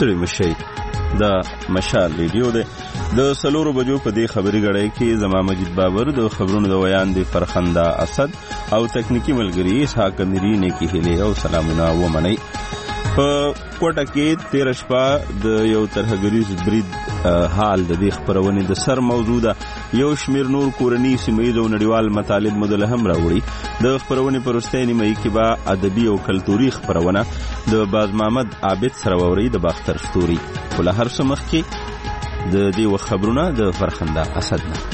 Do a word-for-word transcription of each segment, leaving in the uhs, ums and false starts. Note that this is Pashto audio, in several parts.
ستړي مشي. دا مشال ریډیو دی. د سلورو بجو په دې خبري غړی کې زما مجید بابر، د خبرونو د ویان دی فرخنده اسد او تکنیکی ملګری اسحاق میری نه کې هلي او سلامونه ومني. په کوټه کې تیر شپه د یو ترهګریز برید حال د دې خبرونه د سر موضوع ده. یو شمیر نور کورنی سیمایي او نړیوال مطالب مدل هم راوړي. د خبرونه پر وروستۍ نیمه کې به ادبي او کلتوري خبرونه د باز محمد عابد سره ووري د باختر ستوري. ول هر څه مخ کې د دې خبرونه د فرخنده اسد نه.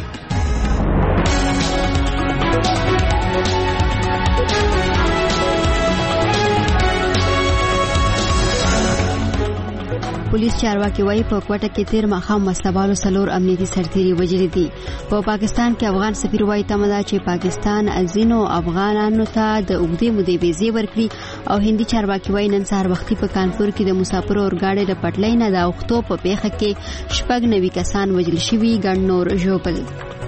پولیس چارواکي وايي په کوټه کې تیر ماښام مسلوالو سلور امنیتي سرتیري وژلي دي. په پاکستان کې افغان سفیر وايي تمه ده چې پاکستان ازینو افغانانو ته د اوږدې مودې ویزې ورکړي. او هندي چارواکي وايي نن سهار وختي په کانپور کې د مسافرو اورګاډي د پټلۍ نه د اوښتو په پیښه کې شپږ نوي کسان وژل شوي، ګڼ نور ژوبل.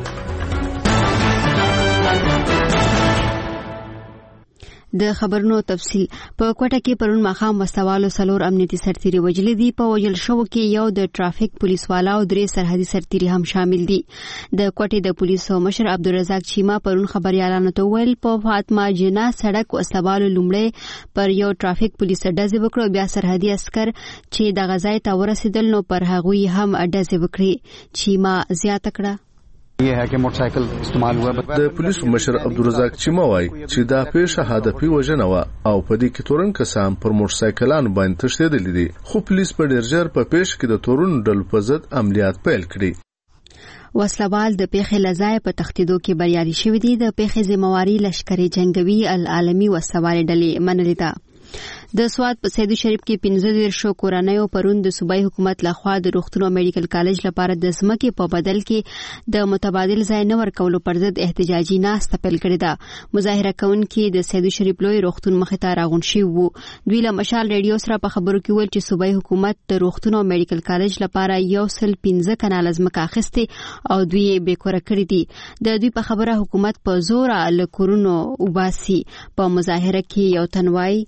د خبرونو تفصیل. په کوټه کې پرون ماښام مستوالو سلور امنیتي سرتیري وژلي دي. په وژل شوو کې یو د ټرافیک پولیس والا او درې سرحدي سرتیري هم شامل دي. د کوټې د پولیسو مشر عبدالرزاق چیما پرون خبريالانو ته ویل په فاطمه جنا سړک وسوالو لومړی پر یو ټرافیک پولیس ډزې وکړو، بیا سرحدي عسكر چې د غزای ته ورسېدل نو پر هغوی هم ډزې وکړي. چیما زیاته کړه یہ ہے کہ موټر سایکل استعمال ہوا. د پولیسو مشر عبدالرزاق چیما وایي چې دا پیښه هدفي وژنه وه او په دې کې تورن کسان پر موټر سایکلانو باندې تښتېدلي دي، خو پولیس په ډېر ژر په پیښه کې د تورن ډلو په ضد عملیات پیل کړي. وسلوال د پیښې لځای په تختیدو کې بریالي شوي دي. د پیښې ذمہواري لشکري جنگوي العالمي وسوال ډلې منلې ده. د سواد په سیدو شریف کې پنځه دیرشو کورنیو پرون د صوبایي حکومت لخوا د روغتون او میډیکل کالج لپاره د ځمکې په بدل کې د متبادل ځای نه ورکولو پر ضد احتجاجي ناسته پیل کړې ده. مظاهره کوونکي د سیدو شریف لوی روغتون مخې ته راغونډ شوي وو. دوی له مشال ریډیو سره په خبرو کې ویل چې صوبایي حکومت د روغتون او میډیکل کالج لپاره یو سل پنځه کناله ځمکه اخیستې او دوی یې بیکوره کړې دي. د دوی په خبره حکومت په زوره له کورونو وباسي. په مظاهره کې یو تن وایي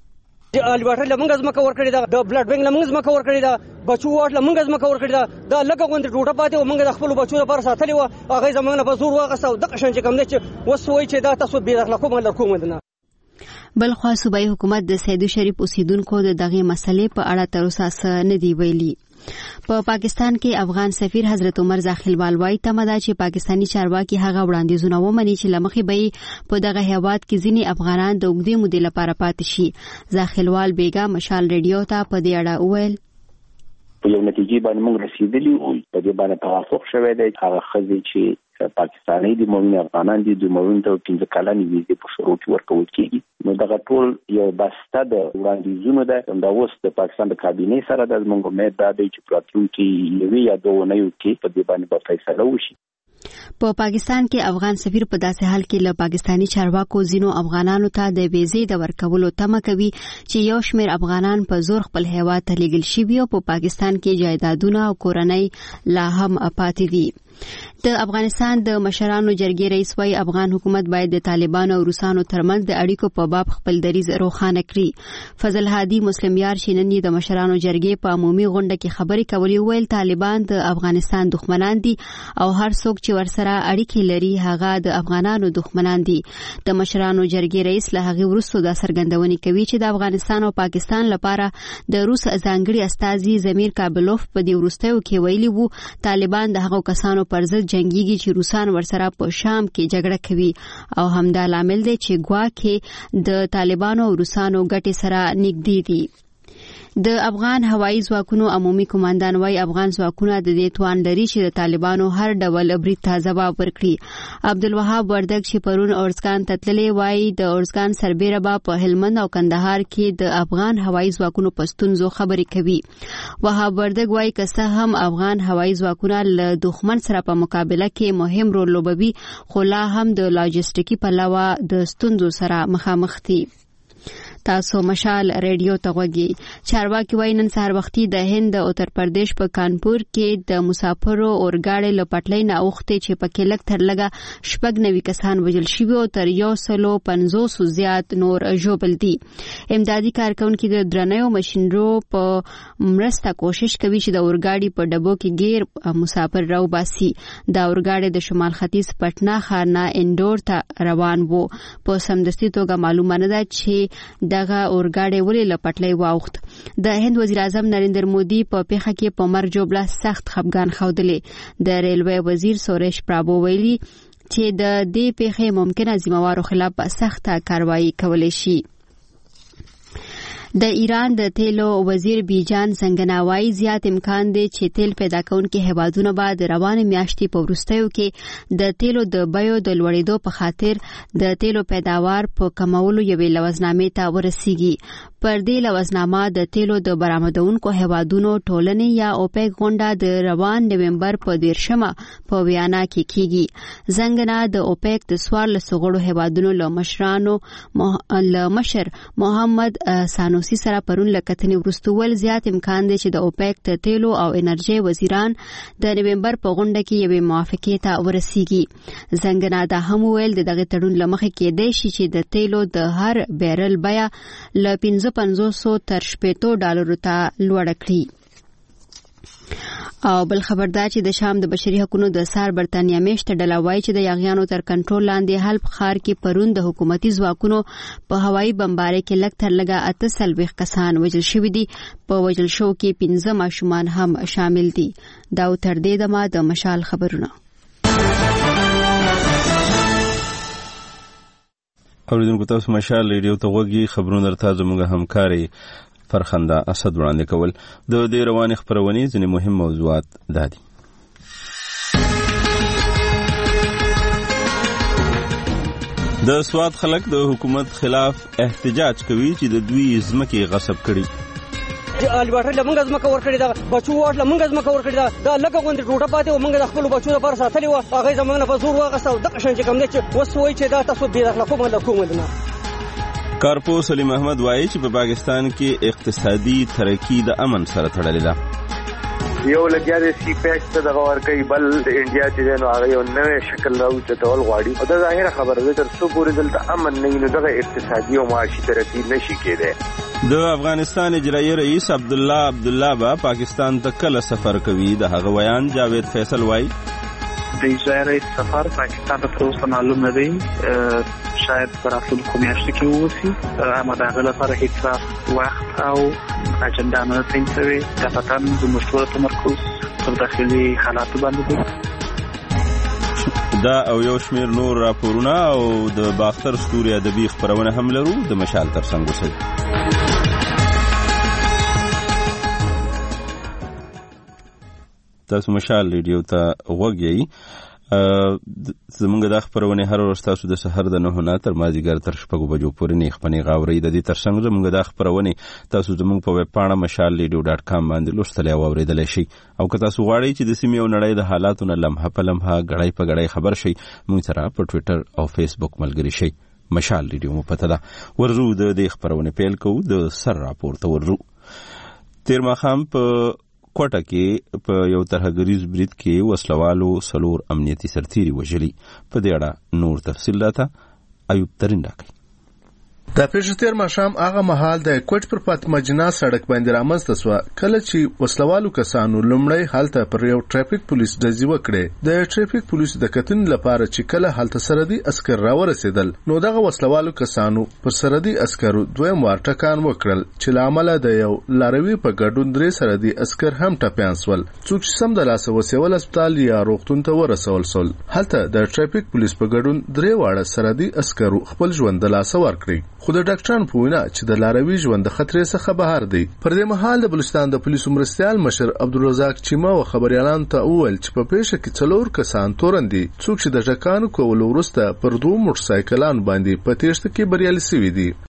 د الباټر لمنګ ازمکه ور کړی دا، د بلډ بینک لمنګ ازمکه ور کړی دا، بچو واټ لمنګ ازمکه ور کړی دا. دا لکه غوند ټوټه پاتې و منګ د خپل بچو لپاره ساتلی و، هغه زمونږ په زور واغسته او د قشن چې کم نه چې وسوي چې دا تاسو بي اخلاقو مل کوم نه. بل خو صوبایي حکومت د سیدو شریف اوسیدونکو د دغه مسلې په اړه تر اوسه څه نه دی ویلي. په پاکستان کې افغان سفیر حضرت عمر زاخیلوال وايي تمه ده چې پاکستانی چارواکي هغه وړاندیزونه ومني چې لمخې به په دغه هیواد کې ځینې افغانان د اوږدې مودې لپاره پاتې شي. زاخیلوال بیګا مشال ریډیو ته په دې اړه وویل په یو نتیجې باندې موږ رسیدلی او په دې باندې توافق شوی دی. هغه ښځې چې پاکستاني دي موږ افغانان دي د موږ ته پنځه کلنې ویزې په شروع کې ورکول کېږي. نو دغه ټول یو بسته د وړاندیزونو ده. دا اوس د پاکستان د کابینې سره د موږ امید ده چې په راتلونکي یوې یا دوه اونیو کې په دې باندې به فیصله وشي. په پاکستان کې افغان سفیر په داسې حال کې له پاکستانی چارواکو ځینو افغانانو ته د ویزې د ورکولو تمه کوي چې یو شمېر افغانان په زور خپل هیواد ته لیږل شوي او په پاکستان کې جایدادونه او کورنۍ لا هم پاتې دي. د افغانستان د مشرانو جرګې رئیس وايي افغان حکومت باید د طالبانو او روسانو ترمنځ د اړیکو په باب خپل دریځ روښانه کړي. فضل هادي مسلم یار شینن د مشرانو جرګې په عمومي غونډه کې خبرې کولې، ویل طالبان د افغانستان دښمنان دي او هر څوک چې ورسره اړیکې لري هغه د افغانانو دښمنان دي. د مشرانو جرګې رئیس له هغه وروسته د څرګندونې کوي چې د افغانستان او پاکستان لپاره د روس ځانګړي استازي زمیر کابلوف په دې وروستیو کې ویلي وو طالبان د هغو کسانو پر ضد جنگيږي چې روسان ورسره په شام کې جګړه کوي او همدا لامل دی چې ګواکې د طالبانو او روسانو ګټې سره نږدې دي. د افغان هوایي ځواکونو عمومي کمانډان وايي افغان ځواکونه د دې توان لري چې د طالبانو هر ډول برید ته ځواب ورکړي. عبدالوهاب وردګ چې پرون اورزګان ته تللی وايي د اورزګان سربیره به په هلمند او کندهار کې د افغان هوایي ځواکونو په ستونزو خبرې کوي. وهاب وردګ وايي که څه هم افغان هوایي ځواکونه له دښمن سره په مقابله کې مهم رول لوبوي خو لا هم د لاجستیکي پلوه د ستونزو سره مخامخ دي. تاسو مشال ریډیو ته غوږی. چارواکي وایي نن سهار وختي د هند د اتر پردیش په کانپور کې د مسافرو اورګاډي له پټلۍ نه اوښتې چې پکې لږ تر لږه شپږ نوي کسان وژل شوي او تر یو سلو پنځوس زیات نور ژوبل دي. امدادي کارکونکي د درنیو ماشینرو په مرسته کوشش کوي چې د اورګاډي په ډبو کې غیر مسافر راو باسي. دا اورګاډي د شمال ختیځ پټنا ښار نه اندور ته روان وو. په سمدستي توګه معلومه نه ده چې دغه اورګاډي ولې له پټلۍ واوښت. د هند وزیر اعظم نریندر مودي په پیښه کې په مرګ جوړه سخت خفګان ښودلې. د ریلوے وزیر سوریش پرابو ویلي چې د دې پیښې ممکنه ذمہوارو خلاف په سخته کاروایی کولای شي. د ایران د تیلو وزیر بیجان سنگناوای زیات امکان دی چې تیل پیدا کوونکي هیوادونه به د روانې میاشتې په وروستیو کې د تیلو د بیو د لوړېدو په خاطر د تیلو پیداوار په کمولو یوې لوزنامې ته ورسیږي. پر دې لوزنامه د تیلو د برآمدونکو هیوادونو ټولنې یا اوپیک غونډه د روان نومبر په دیرشمه په ویانا کې کیږي. زنګنا د اوپیک د څوارلسو غړو هیوادونو له مشرانو له مشر محمد سانوسی سره پرون له کتنې وروسته ول زیات امکان دی چې د اوپیک د تیلو او انرژي وزیران د نومبر په غونډه کې یوې موافقې ته ورسیږي. زنګنا دا هم ویل د دغه تړون له مخې کېدای شي چې د تیلو د هر بیرل بیه له پنځه پنځوس تر شپېتو ډالرو ته لوړه کړي. او بل خبردار چې د شام د بشري حقوقو د سار برتانیا میشته ډله وایي چې د یاغیانو تر کنټرول لاندې حلب ښار کې پرون د حکومتي ځواکونو په هوایي بمبارۍ کې لږ تر لږه اته څلوېښت کسان وژل شوي دي. په وژل شوو کې پنځه ماشومان هم شامل دي. دا تر دې دمه د مشال خبرونه. اوریدونکو تاسو مشال ریډیو ته غوږی. خبرونه درته زموږ همکاري فرخنده اسد وړاندې کول. د دې روانې خبرونې ځینې مهم موضوعات دادي. د سواد خلک د حکومت خلاف احتجاج کوي چې د دوی ځمکې غصب کړي. الباټر لمنګ ځمکه ور کړی دا بچو واټ لمنګ ځمکه ور کړی دا دا لکه غوندې ټوټه پاتې و. موږ د خپل بچو لپاره ساتلی و. هغه زمونږ نه په زور واغسته او دغه شان چې کوم دی چې اوس وایي چې دا تاسو بې دخله کومه له کومه نه. کارپو سلیم احمد وایي چې په پاکستان کې اقتصادي ترقی د امن سره تړلې ده. یو لګیا د سی پیک ته دغه ورکوي بل د انډیا چې نو هغه یو نوې شکل راوچتول غواړي او دا ظاهره خبره ده تر څو پورې دلته امن نه وي نو دغه اقتصادي او معاشي ترقی نشي کېدای. د افغانستان اجرایي رئیس عبدالله عبدالله با پاکستان ته کله سفر کوي. د هغه بیان جاوید فیصل وایي د اجرایي رئیس سفر پاکستان ته تر اوسه معلوم نه دی. شاید پر راتلونکو میاشتو کې ووسي. اما د هغه لپاره هیڅ وخت او اجنډا نه تعیین شوې. دقیقاً زموږ ټول تمرکز پر داخلي حالاتو باندې دی. دا او یو شمیر نور راپورونه او د باختر ستوري ادبي خبرونه هم لرو. د مشال تر څنګ اوسئ. تاسو مشال ریډیو ته غوږی. زمونږ د خبرونه هر ورځ تاسو د سحر د نه نه تر مازیګر تر شپږو بجو پورې نه خپنې غاوري. د دې ترڅنګ زمونږ د خبرونه تاسو زمونږ په ویب پاڼه مشال ریډیو ډاټ کام باندې لوستلی او اوریدلی شئ. او که تاسو غواړئ چې د سیمې او نړۍ د حالاتو نه لمحه په لمحه غړی په غړی خبر شئ موږ سره په ټویټر او فیسبوک ملګري شئ. مشال ریډیو مو پته ده. ورزو د دې خبرونه پیل کوو. د سر راپور ته ورزو. تیر ماښام په کوټه کې په یو ترهګریز برید کې وسلوالو سلور امنیتي سرتیري وژلي. په دې اړه نور تفصیل راته ایوب ترین راکوي. دا پیښه تیر ماښام هغه مهال د کوټ پر فاطمه جناح سړک باندې رامنځته شوه کله چې وسلوالو کسانو لومړی هلته پر یو ټرافیک پولیس ډزې وکړې. د ټرافیک پولیس د کتنې لپاره چې کله هلته سرحدي عسکر راورسېدل نو دغه وسلوالو کسانو پر سرحدي عسکرو دویم وار ټکان وکړل چې له امله د یو لاروي په ګډون درې سرحدي عسکر هم ټپیان شول. څوک چې سم د لاسه وسیول هسپتال یا روغتون ته ورسول شول. هلته د ټرافیک پولیس په ګډون درې واړه سرحدي عسکرو خپل ژوند د لاسه ورکړی. خو د ډاکټرانو په وینا چې د لاروي ژوند د خطرې څخه بهر دی. پر دې مهال د بلوچستان د پولیسو مرستیال مشر عبدالرزاق چیمه و خبريالانو ته وویل چې په پیښه کې څلور کسان تورن دي څوک چې د ټکانو کولو وروسته پر دوه موټر سایکلانو باندې په تېښته کې بریالي شوي دي.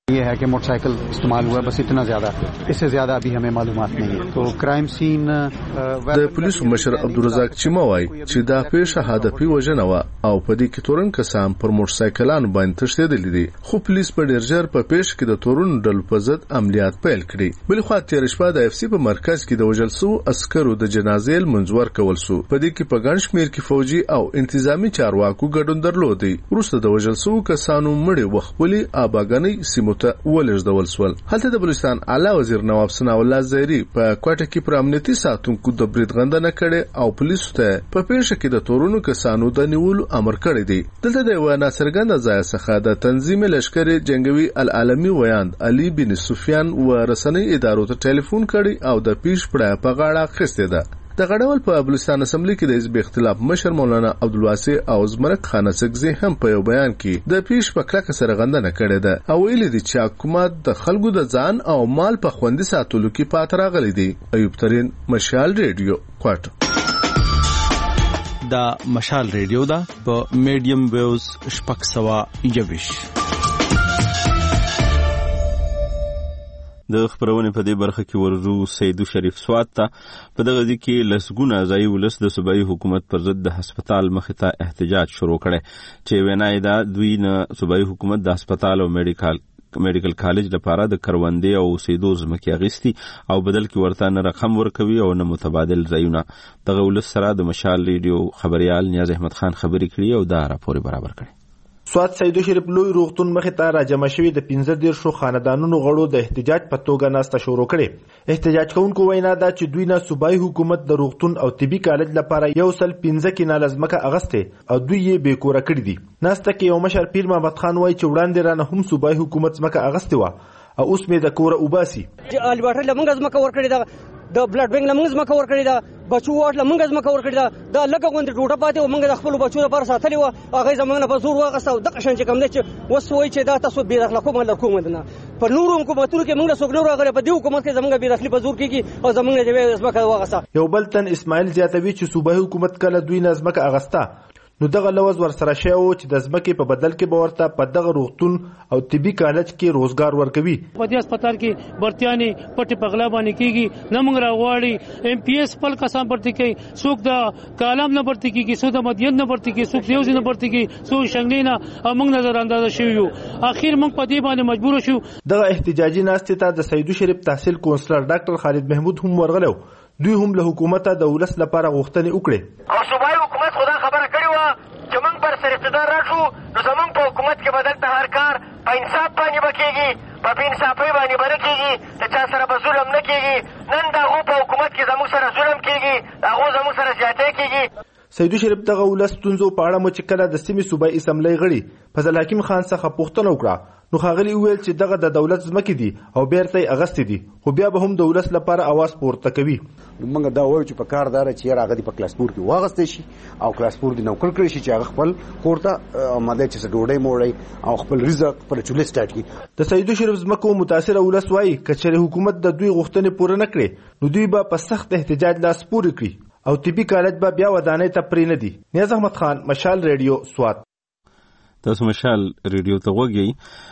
ये है कि मोटरसाइकिल इस्तेमाल हुआ, बस इतना ज्यादा, इससे ज्यादा अभी हमें मालूमात नहीं है. तो क्राइम सीन د پولیسو مشر عبدالرزاق چیمه وایي چې دا پیښه هدفي وژنه وه او په دې کې تورن کسان پر موټرسایکلانو باندې تښتېدلي دي، خو پولیس په ډېر ژر په پیښه کې د تورن ډلو په ضد عملیات پیل کړي. بلې خوا تېره شپه د اف سي په مرکز کې د وژل سوو عسکرو د جنازې لمونځ ورکول سو. په دې کې په ګڼ شمېر کې فوجي او انتظامي چارواکو ګډون درلودی. وروسته د وژل سوو کسانو مړي وخپلې آباګانۍ سیمو ته ولېږدول سول. هلته د بلوچستان اعلی وزیر نواب ثناء الله زهري په کوټه کې پر امنیتي ساتونکو د برید غندنه کړې او پولیسو ته په پیښه کې د تورونو کسانو د نیولو امر کړی دی. دلته د یوه ناڅرګنده ځایه څخه د تنظیم لښکر جنګوي العالمي ویاند علي بن سفیان و رسنۍ ادارو ته ټلیفون کړی او د پیښ پړه په غاړه اخیستې ده. د غړول په بلوچستان اسمبلی کې د حزب اختلاف مشر مولانا عبدالواسع او زمرک خان سګزي هم په یو بیان کې د پیښ په کلکه سره غندنه کړې ده او ویلي دي چې حکومت د خلکو د ځان او مال په خوندي ساتلو کې پات راغلی دی. ایوب ترين، مشال ریډیو، کوټه. دا مشال ریډیو دا په میډیم ویوز شپږ سوه یوویش. د خبرونې په دې برخه کې ورزو سیدو شریف سوات ته په دغه ځای کې لسګونه ځایي ولس د صوبایي حکومت پر ضد د هسپتال مخې ته احتجاج شروع کړی چې وینا یې ده دوی نه صوبایي حکومت د هسپتال او میډیکال میډیکل کالج لپاره د کروندې او اوسېدو ځمکې اخیستي او بدل کې ورته نه رقم ورکوي او نه متبادل ځایونه. دغه ولس سره د مشال ریډیو خبریال نیاز احمد خان خبرې کړي او دا راپور برابر کړي. سوات سیدو شریف لوی روغتون مخې ته راجمع شوي د پنځه دیرشو خاندانونو غړو د احتجاج په توګه ناسته شروع کړې. احتجاج کوونکو وینا ده چې دوی نه صوبایي حکومت د روغتون او طبي کالج لپاره یو سل پنځه کیناله ځمکه اغستې او دوی یې بې کوره کړي دي. ناسته کې یو مشر پیر محمد خان وایي چې وړاندې رانه هم صوبایي حکومت ځمکه اغستې وه او اوس مې د کوره وباسي. الباټر له موږ ځمکه ورکړې ده، د بلډ بینک له موږ ځمکه ورکړې ده، بچو واټ له موږ ځمکه ورکړې ده. دا لږه غوندې ټوټه پاتې وه، موږ د خپلو بچو لپاره ساتلې وه، هغې زموږ نه په زور واخېسته او دغه شان چې کوم دی چې اوس وایي چې دا تاسو بېدخله کومه له کومه نه. په نورو حکومتونو کې موږ له څوک نه راغلی، په دې حکومت کې زموږ بېدخلي په زور کېږي او زموږ نه د ځمکه واخېسته. یو بل تن اسماعیل زیاتوي چې صوبایي حکومت کله دوی نه ځمکه اغسته نو دغه لوز ورسره شوی و چې د ځمکې په بدل کې به ورته په دغه روغتون او طبي کالج کې روزګار ورکوي. په دې هسپتال کې برتیانې پټې په غلا باندې کېږي، نه موږ راغواړي ایم پي ایس خپل کسان برتي کوي، څوک د کالم نه برتي کېږي، څوک د مدین نه برتي کېږي، څوک د یو ځای نه برتي کېږي، څوک شنګلې نه، او موږ نظر اندازه شوي یو. اخر موږ په دې باندې مجبور شو. دغه احتجاجي ناستې ته د سیدو شریف تحصیل کونسلر ډاکټر خالد محمود هم ورغلی. دوی هم له حکومته د ولس لپاره غوښتنې وکړې او صوبایي حکومت خو دا خبره کړې وه چې موږ پر سر اقتدار راشو نو زموږ په حکومت کې به دلته هر کار په انصاف باندې به کېږي، په بې انصافۍ باندې به نه کېږي، د چا سره به ظلم نه کېږي. نن د هغو په حکومت کې زموږ سره ظلم کېږي، د هغو زموږ سره زیاتی کېږي. سیدو شریف دغه ولس ستونزو په اړه مو چې کله د سیمې صوبایي اسمبلۍ غړي فضل حکیم خان څخه پوښتنه وکړه نو ښاغلي وویل چې دغه د دولت ځمکې دي او بیرته یې اغستې دي، خو بیا به هم د ولس لپاره اواز پورته کوي. موږ دا وایو چې په کار دا چې یاره هغه دې په کلاسپور کې واغستی شي او کلاسپور دې نوکر کړی شي چې هغه خپل کور ته آماده چې څه ډوډۍ موړی او خپل رزق خپل چولې سټارټ کړي. د سیدو شریف ځمکو متاثره ولس وایي که چېرې حکومت د دوی غوښتنې پوره نه کړي نو دوی به په سخت احتجاج لاس پورې کړي او طبي کالج به بیا ودانۍ ته پرې نه دي. نیاز احمد خان، مشال ریډیو، سوات. تاسو مشال ریډیو ته غوږی.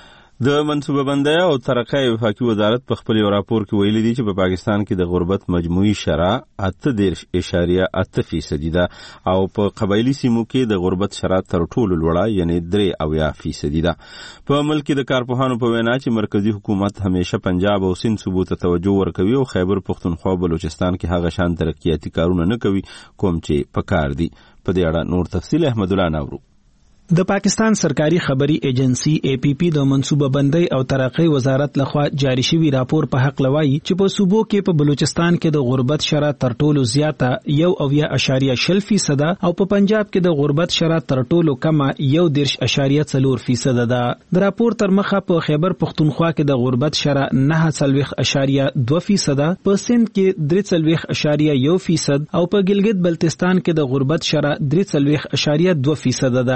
د منصوبه بندۍ او ترقۍ وفاقي وزارت په خپل یو راپور کې ویلي دي چې په پاکستان کې د غربت مجموعي شرح اته دېرش اعشاریه اته فیصدي ده او په قبایلي سیمو کې د غربت شرح تر ټولو لوړه یعنی درې اویا فیصدي ده. په ملک کې د کارپوهانو په وینا چې مرکزی حکومت همیشه پنجاب او سند صوبو ته توجه ورکوي او خیبر پختونخوا او بلوچستان کې هغه شان ترقیاتي کارونه نه کوي کوم چې پکار دي. په دې اړه نور تفصیل احمد الله نورو. د پاکستان سرکاري خبري ایجنسی اے پی پی د منصوبه بندۍ او ترقۍ وزارت لخوا جاری شوی راپور په حق لوي چې په صوبو کې په بلوچستان کې د غربت شرح تر ټولو زیاته یو اویا اشاریه شل فیصد او په پنجاب کې د غربت شرح تر ټولو کمه یو دیرش اشاریه څلور فیصد ده. د راپور تر مخه په خیبر پختونخوا کې د غربت شرح نه څلويخ اشاریه دوه فیصد، په سند کې درې څلويخ اشاریه یو فیصد او په ګلګت بلتستان کې د غربت شرح درې څلويخ اشاریه دوه فیصد ده. پر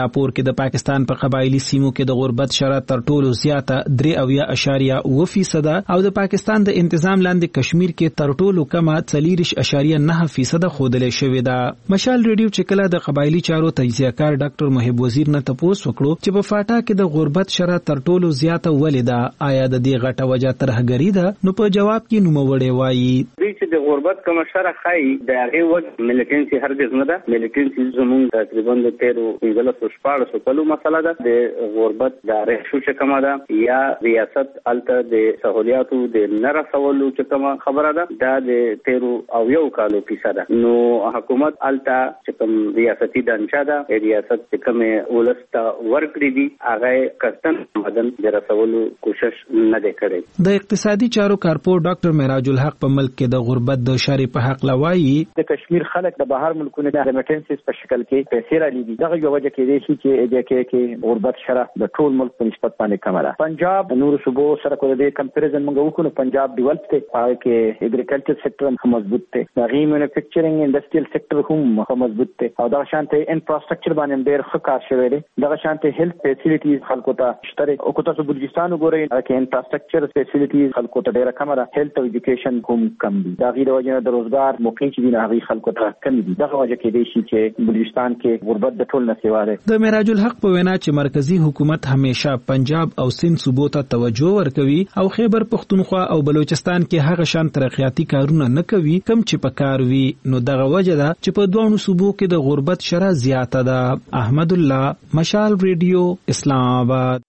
راپور کې د پاکستان په قبایلی سیمو کې د غربت شرح تر ټولو زیاته درې اویا اشاریه اوه فیصده او د پاکستان د انتظام لاندې کشمیر کې تر ټولو کمه څلوریش اشاریه نه فیصده ښودلې شوې ده. مشال ریډیو چې کله د قبایلی چارو تجزیه کار ډاکټر محب وزیر نه تپوس وکړو چې په فاټا کې د غربت شرح تر ټولو زیاته ولې ده، آیا د دې غټه وجه ترهګري ده؟ نو په جواب کې نوموړی وایي دوی چې د غربت کوم شرح ښایي د هغې وجه ملیټنسي هرګز نه ده. ملیټنسي زموږ تقریبا د تیرو پنځلسو شپاړسو کلو مسله ده. د غربت د ریښو چې کومه ده یا ریاست هلته د سهولیاتو د نه رسولو چې کومه خبره ده دا د تیرو او یو کالو کیسه ده. نو حکومت هلته چې کوم ریاستي ډانچه ده ریاست چې کومې ولس ته ورکړي دي هغه قصدن مدن د رسولو کوشش نه دی کړی. د اقتصادي چارو کارپور ډاکټر معراج الحق په ملک کې د غربت د شارې په حق لوایي د کشمیر خلک د بهر ملکونو د ریمیټنسز په شکل کې پیسې را لیږي. دغه یو وجه کې دی چې د کې کې غربت شرح د ټول ملک په نسبت باندې کمه ده. پنجاب نور صوبو سره کو د کمپیریزن موږ وکړو پنجاب ډیولپ دی، هغه کې اګریکلچر سېکټر هم مضبوط دی، دغه مینوفیکچرینګ انډستریال سېکټر هم مضبوط دی او دغه شانته انفراستراکچر باندې ډېر ښه کار شوی دی. دغه شانته هیلث فیسیلیټیز خلکو ته شته او کو تاسو بلوچستان وګورئ هغه کې انفراستراکچر فیسیلیټیز خلکو ته ډېر کمه ده. هیلث او ایجوکیشن هم کم دي. دا غیر وجه د روزګار موقع چې دي هغه خلکو ته کم دي. دغه وجه کې دی چې بلوچستان کې غربت د ټول نه سیوا ده. د معراج الحق په وینا چې مرکزی حکومت همیشه پنجاب او سند صوبو ته توجه ورکوي او خیبر پختونخوا او بلوچستان کې هغه شان ترقیاتي کارونه نه کوي کم چې په کار وي. نو دغه وجه ده چې په دوه صوبو کې د غربت شرح زیاته ده. احمد الله، مشال ریډیو، اسلام آباد.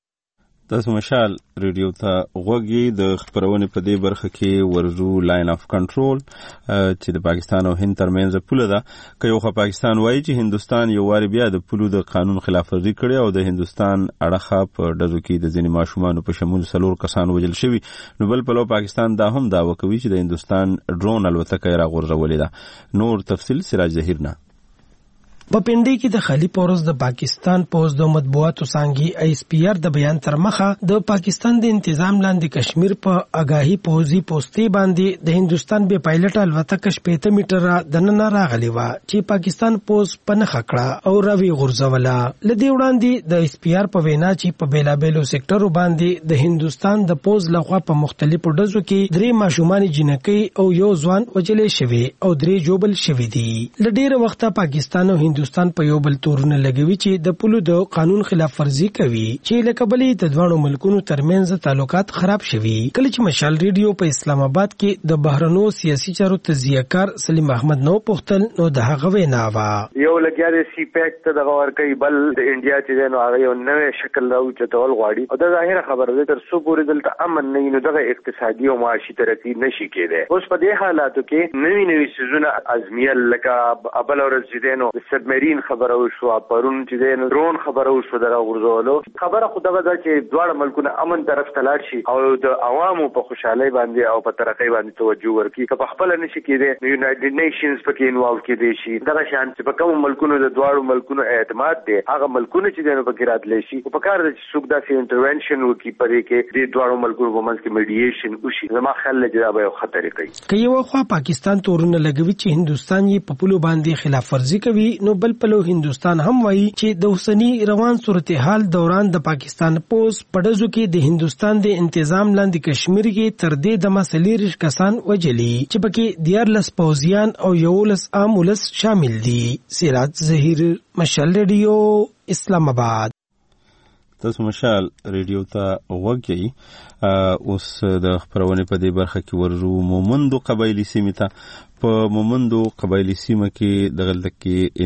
تاسو مشال ریډیو ته غوږی د خبرونه په دې برخه کې ورزو لاین اف کنټرول چې د پاکستان او هند ترمنځ پوله ده. که یو خو پاکستان وایي چې هندستان یو واری بیا د پولو د قانون خلاف ورزي کړې او د هندستان اړخه په ډزو کې د ځینې ماشومان په شمول څلور کسان وژل شوي، نو بل پلو پاکستان دا هم دعوه کوي چې د هندستان ډرون الوتکه را غورځولې ده. نور تفصیل سراج ظهیر نه. په پنډي کې د خالی پورس د پاکستان پوز د مطبوعاتو څنګه ایس پی آر د بیان تر مخه د پاکستان د انتظام لاندې کشمیر په اگاهي پوزي پوسټي باندې د هندستان به پایلټ الوتکه شپږ میټر د نن راغلی و چې پاکستان پوز په نخ کړه او راوي غورځوله. لدی وړاندې د ایس پی آر په وینا چې په بیلابېلو سېکټرو باندې د هندستان د پوز لخوا په مختلفو ډزو کې درې ماشومان جنکۍ او یو ځوان وجلې شوی او درې جوبل شوی دي. لډیر وخت پاکستان او هندستان په یو بل تورونه لګوي چې د پولو د قانون خلاف ورزي کوي چې لکبلې د دوه ملکونو ترمنځ تعلقات خراب شوي. کله چې مشال ریډیو په اسلام آباد کې د بهرنو سیاسي چارو تجزیه کار سلیم احمد نو پختل نو د هغه وینا وا یو لګیا د سی پیک ته د غور کوي بل د انډیا چې نو هغه یو نوې شکل راوچتول غواړي او د ظاهره خبره ده تر څو پورې دلته امن نه نو دغه اقتصادي او معاشي ترقی نشي کېده. اوس په دې حالاتو کې نوې نوې سيزونه ازمیه لکه ابل اور زیدنو سبمرین خبره وشو پرون چې د ډرون خبره وشو د راغورځولو خبره خو دغه ده چې دواړه ملکونه امن طرف ته لاړ شي او د عوامو په خوشحالي باندې او په ترقۍ باندې توجه ورکړي. که په خپل نشي کېده یونایټډ نیشنز پکې انوالو کېدي شي. دغه شان چې په کوم ملکونو د دواړو ملکونو اعتماد دی هغه ملکونه چې دنه پکې راتلی شي په کار د څوک داسې انټرونشن وکړي پرې کې د دواړو ملکونو په منځ کې میډییشن وشي. زما خیال دی دا به یو خطر کوي. که یو خو پاکستان تورونه لګوي چې هندستان یې په پولو باندې خلاف ورزي کوي نو بل پلو هندستان هم وایي چې د اوسنی روان صورتحال دوران د پاکستان پوز پړزو کې د هندستان د انتظام لاندې کشمیر کې تر دې د مسلې کسان وجلي چې پکې دیارلس پوزیان او یولس عام ولس شامل دي. سراج ظهیر، مشال ریډیو، اسلام آباد. تاسو مشال ریډیو ته وګورئ. اوس د خبرونه په دې برخه کې ورزو مومندو قبایلی سیمه ته په مومندو قبایلی سیمه کې دغه لکه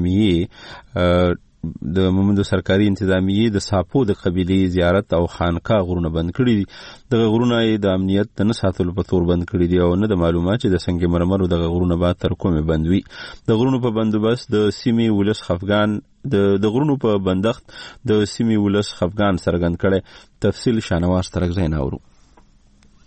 انتظامیه د مومندو سرکاري انتظامیه د صاحبو د قبيله زیارت او خانقاه غرونه بند کړي دي. د غرونه د امنیت نه ساتلو په تور بند کړي دي او نه د معلومات چې د سنگ مرمرو د غرونه به تر کومه بندوي. د غرونو په بندوبست د سیمې ولس خفغان د د غرونو په بندښت د سیمې ولس خفغان سرګند کړي. تفصیل شانواز ترک زین اورو.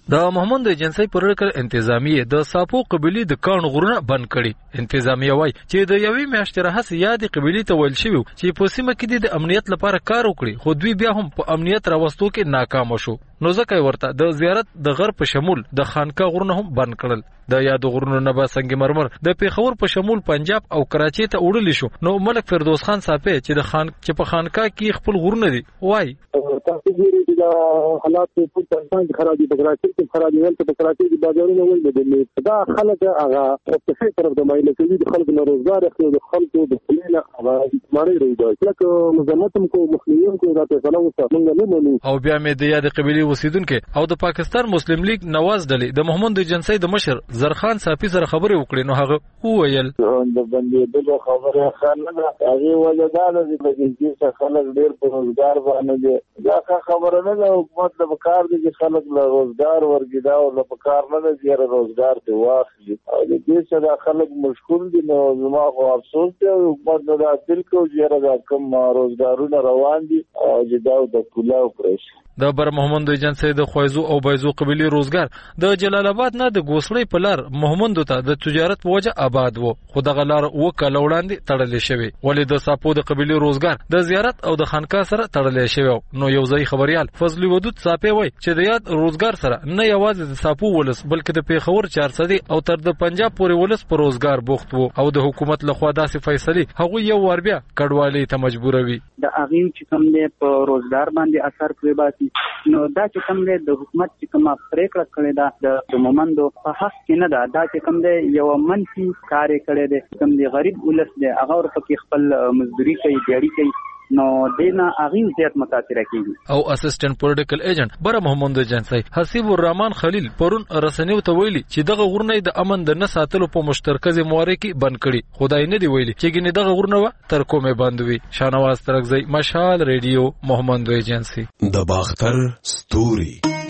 د محمد ایجنسی پر ورکل انتظامیه د ساپو قبيله د کان غرونه بند کړي. انتظامیه وای چې د یوې میاشتې راهیسې یادې قبيله ته ویل شوی چې په سیمه کې د امنیت لپاره کار وکړي، خو دوی بیا هم په امنیت راوستو کې ناکام شو. نو ځکه ورته د زیارت د غر په شمول د خانقاه غرونه هم بند کړل. د یاد غرونو نه به سنگ مرمر د پیښور په شمول پنجاب او کراچي ته وړل شو. نو ملک فردوس خان صاحب چې د خان چې په خانقاه کې خپل غرونه دي وای تاسو ګورئ چې حالات په پاکستان کې خرابې په کراچي کې خرابې ولته په کراچي کې بازارونه ولې د دا خلک هغه په څه طرف د مایل کوي د خلکو نه روزګار اخلي د خلکو د خلیله هغه ماري روي لکه مزمتم کو مخنیون کو دا په سلام څنګه نه مونږ او بیا مې د یاد قبيله وسیدونکو او د پاکستان مسلم لیگ نواز ډلې د محمد ایجنسی د مشر زرخان صافي سره خبرې وکړې. نو هغه وویل د بندې د خبره خانه هغه وجدان د بګینځي څخه خلک ډېر په روزګار باندې دي. دا خبره نه ده حکومت له کار دي چې خلک له روزګار ورګیدا او له کار نه دي روزګار ته واخلي او د دې سره خلک مشغول دي. نو زما خو افسوس دی حکومت نه دا دل کو چې را کوم روزګارونه روان دي او چې دا د کولاو پرش د بر محمد ایجنسی د خویزو او بایزو قبيله روزګار د جلال آباد نه د ګوسړې په لار محمد ته د تجارت په وجه آباد وو، خو دغه لار وکړه وړاندې تړلې شوی. ولې د ساپو د قبيله روزګار د زیارت او د خانقاه سره تړلې شوی. نو یو ځای خبريال فضل ودود صاحب وای چې د یاد روزګار سره نه یوازې د ساپو ولس بلکې د پیښور چار سدي او تر د پنجاب پورې ولس په روزګار بوخت وو او د حکومت لخوا داسې فیصله هغه یو ور بیا کډوالي ته مجبوروي. د اغیو چې کوم دی په روزګار باندې اثر کوي باسي. نو دا چې کوم دی د حکومت چې کومه پریکړه کړې ده د مومندو په حق کې نه ده. دا چې کوم دی یو منفي کار کړی دی، کوم دی غریب ولس دی هغه ورته خپل مزدوري کوي دیاري کوي. نو دینا اغیو زیات متاثر کیږي. او اسسټنټ پولیټیکل ایجنټ بر محمد ایجنسی حسیب الرحمن خلیل پرون رسنیو ته ویلي چې دغه غرونه د امن د نه ساتلو په مشترکه ذمہواری کې بند کړي. خدای نه دی ویلي چې ګنې دغه غرونه تر کومه بندوي. شانواز ترکزی مشال ریډیو محمد ایجنسی د باختر ستوري.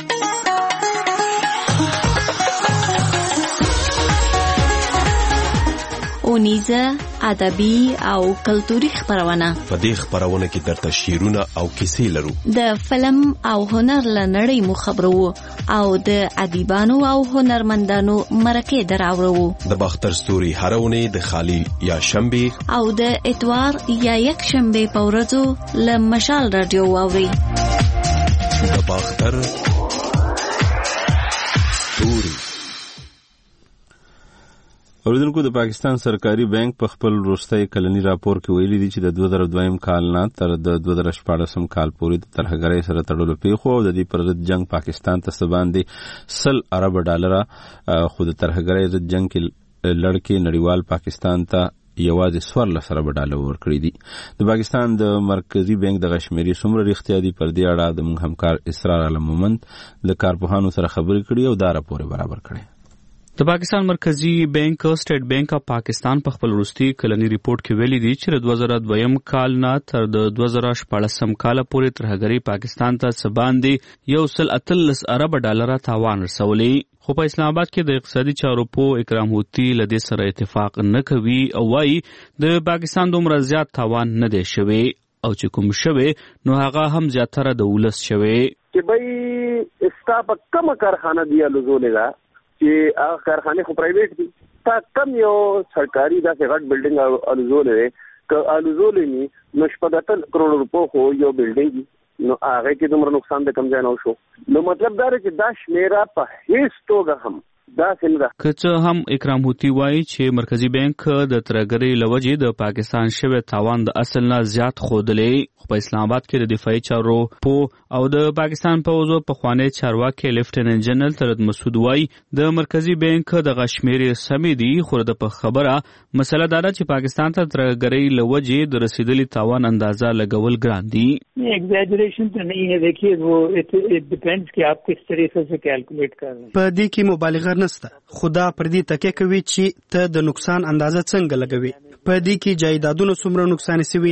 اونیزه ادبي او کلتوري خبرونه. په دې خبرونه کې درته شعرونه او کیسې لرو. د فلم او هنر لنړۍ مو خبرو او د ادیبانو او هنرمندانو مرکه دراوړو. د باختر ستوري هرونه د خالی یا شنبه او د اتوار یا یک شنبه په ورځو ل مشال رادیو واوري. د باختر ستوري. اوریدونکو د پاکستان سرکاري بانک په خپل وروستي کلنی راپور کې ویلي دي چې د دوه زره دوه کال نه تر د دوه زره شپږم کال پورې د ترهګرۍ سره تړلو پیښو او د دې پر ضد جنگ پاکستان ته سباندې سل ارب ډالر خو د ترهګرۍ ضد جنگ کې لړکې نړیوال پاکستان ته یوازې څوارلس ارب ډالر ورکړي دي. د پاکستان د مرکزی بانک د غشمیري څومره رښتیا دي پر دې اړه د موږ همکار اسرار علم مومند د کارپوهانو سره خبرې کړې او دا راپور برابر کړي. د پاکستان مرکزی بانک سټیټ بانک اف پاکستان په خپل وروستي کلنی ریپورت کې ویلي دي چې د دوه زره دوه کال نه تر د دوه زره شپږم کال پورې ترهګرۍ پاکستان ته سباندې یو سل اتلس ارب ډالر تاوان رسولي. خو په اسلام آباد کې د اقتصادي چارو په اکرام هوتی له دې سره اتفاق نه کوي او وايي د پاکستان دومره زیات تاوان نه دی شوی او چې کوم شوی نو هغه هم زیاتره د ولس شوی. چې بای استا په کومه کارخانه دی لزولې دا چې هغه کارخانه خو پرایویټ دي. تا کم یو سرکاري داسې غټ بلډینګ الوزولې که الوزولې ني نو شپږ کروڑ روپو خو یو بلډینګ نو هغه کې دومره نقصان د کم ځای نه شو. نو مطلب دا چې دا شمیره په هیڅ توګه هم دا څنګه که څه هم اکرام هوتی وایي چې مرکزی بانک د ترهګرۍ لوجې د پاکستان شوی تاوان د اصل نه زیات خودلې. په اسلام آباد کې د دفاعي چارو په او د پاکستان پوزو په خوانی چارواکي لیفټیننټ جنرال ترد مسعود وایي د مرکزی بانک د غشمیرې سمې دي خو د په خبره مسله دا ده چې پاکستان ته ترهګرۍ لوجې د رسیدلي تاوان اندازه لګول ګران دي. ایگزیجریشن تو نہیں ہے. دیکھیے وہ اٹ ڈیپینڈز کہ آپ کس طریقے سے کیلکولیٹ کر رہے ہیں. په دې کې مبالغه نشته. خدا پر دې تکیه کوي چې ته د نقصان اندازه څنګه لګوي. په دې کې جایدادونو څومره نقصان شوی،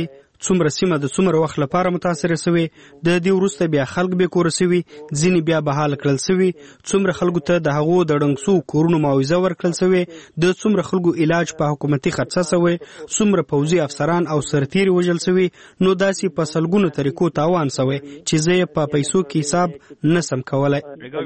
څومره سیمه د څومره وخت لپاره متاثر شوی، د دې وروسته بیا خلک به کور شوی، ځینې بیا بحال کړل شوی، څومره خلکو ته د هغو د ډنګسو کورونو معاوضه ورکړل شوی، د څومره خلکو علاج په حکومتي خرڅه شوی، څومره پوځي افسران او سرتیري وژل شوی، نو داسې په سلګونو طریقو تاوان شوی چې زه په پیسو کې حساب نسم کولای.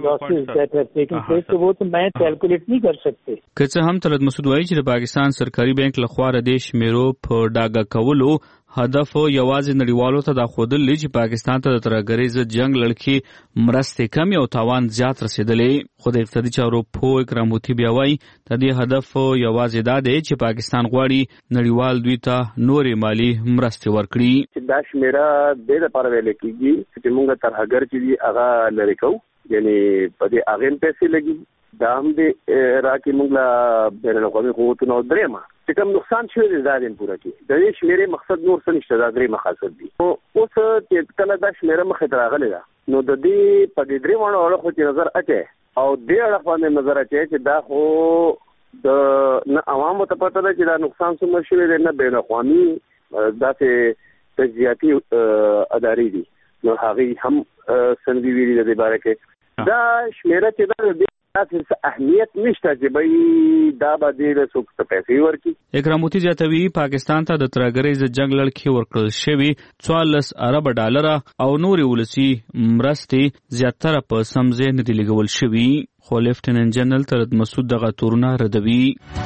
که څه هم طلعت مسعود وایي چې د پاکستان سرکاري بانک لخوا د دې شمیرو په ډاګه کولو هدف یوازې نړیوالو ته دا ښودل دی چې پاکستان ته د ترهګرۍ ضد جنگ لړکې مرستې کمې او تاوان زیات رسېدلی. خو د اقتصادي چارو پوه اکرام هوتي بیا وایي د دې هدف یوازې دا دی چې پاکستان غواړي نړیوال دوی ته نورې مالي مرستې ورکړي. دا شمیره دې لپاره ویل کېږي چې موږ ترهګر چې دي هغه لرې کوو، یعنې په دې هغې هم پیسې لګي، دا هم دې راکړي موږ له بین الاقوامي قوتونو. درېیمه چې کوم نقصان شوی دی دا دې پوره کړي. د دې شمیرې مقصد نور څه نشته، دا درې مقاصد دي. اوس چې کله دا شمیره مخې ته راغلې ده نو د دې په دې درې واړو اړخو چې نظر اچوي او دې اړخ باندې نظر اچوي چې دا خو د نه عوامو ته پته ده چې دا نقصان څومره شوی دی، نه بین الاقوامي داسې تجزیاتي ادارې دي نو هغې هم سندې ویلي د دې باره کې. دا شمیره چې ده د داسې اهمیت نشته چې به دا به دې له څوک ته پیسې ورکړي. اکرام هوتي زیاتوي پاکستان ته د ترهګرۍ ضد جنګ لړکې ورکړل شوي څوارلس اربه ډالره او نورې ولسي مرستې زیاتره په سم ځای نه دي لګول شوي. خو لیفټیننټ جنرال طلعت مسعود دغه تورونه ردوي.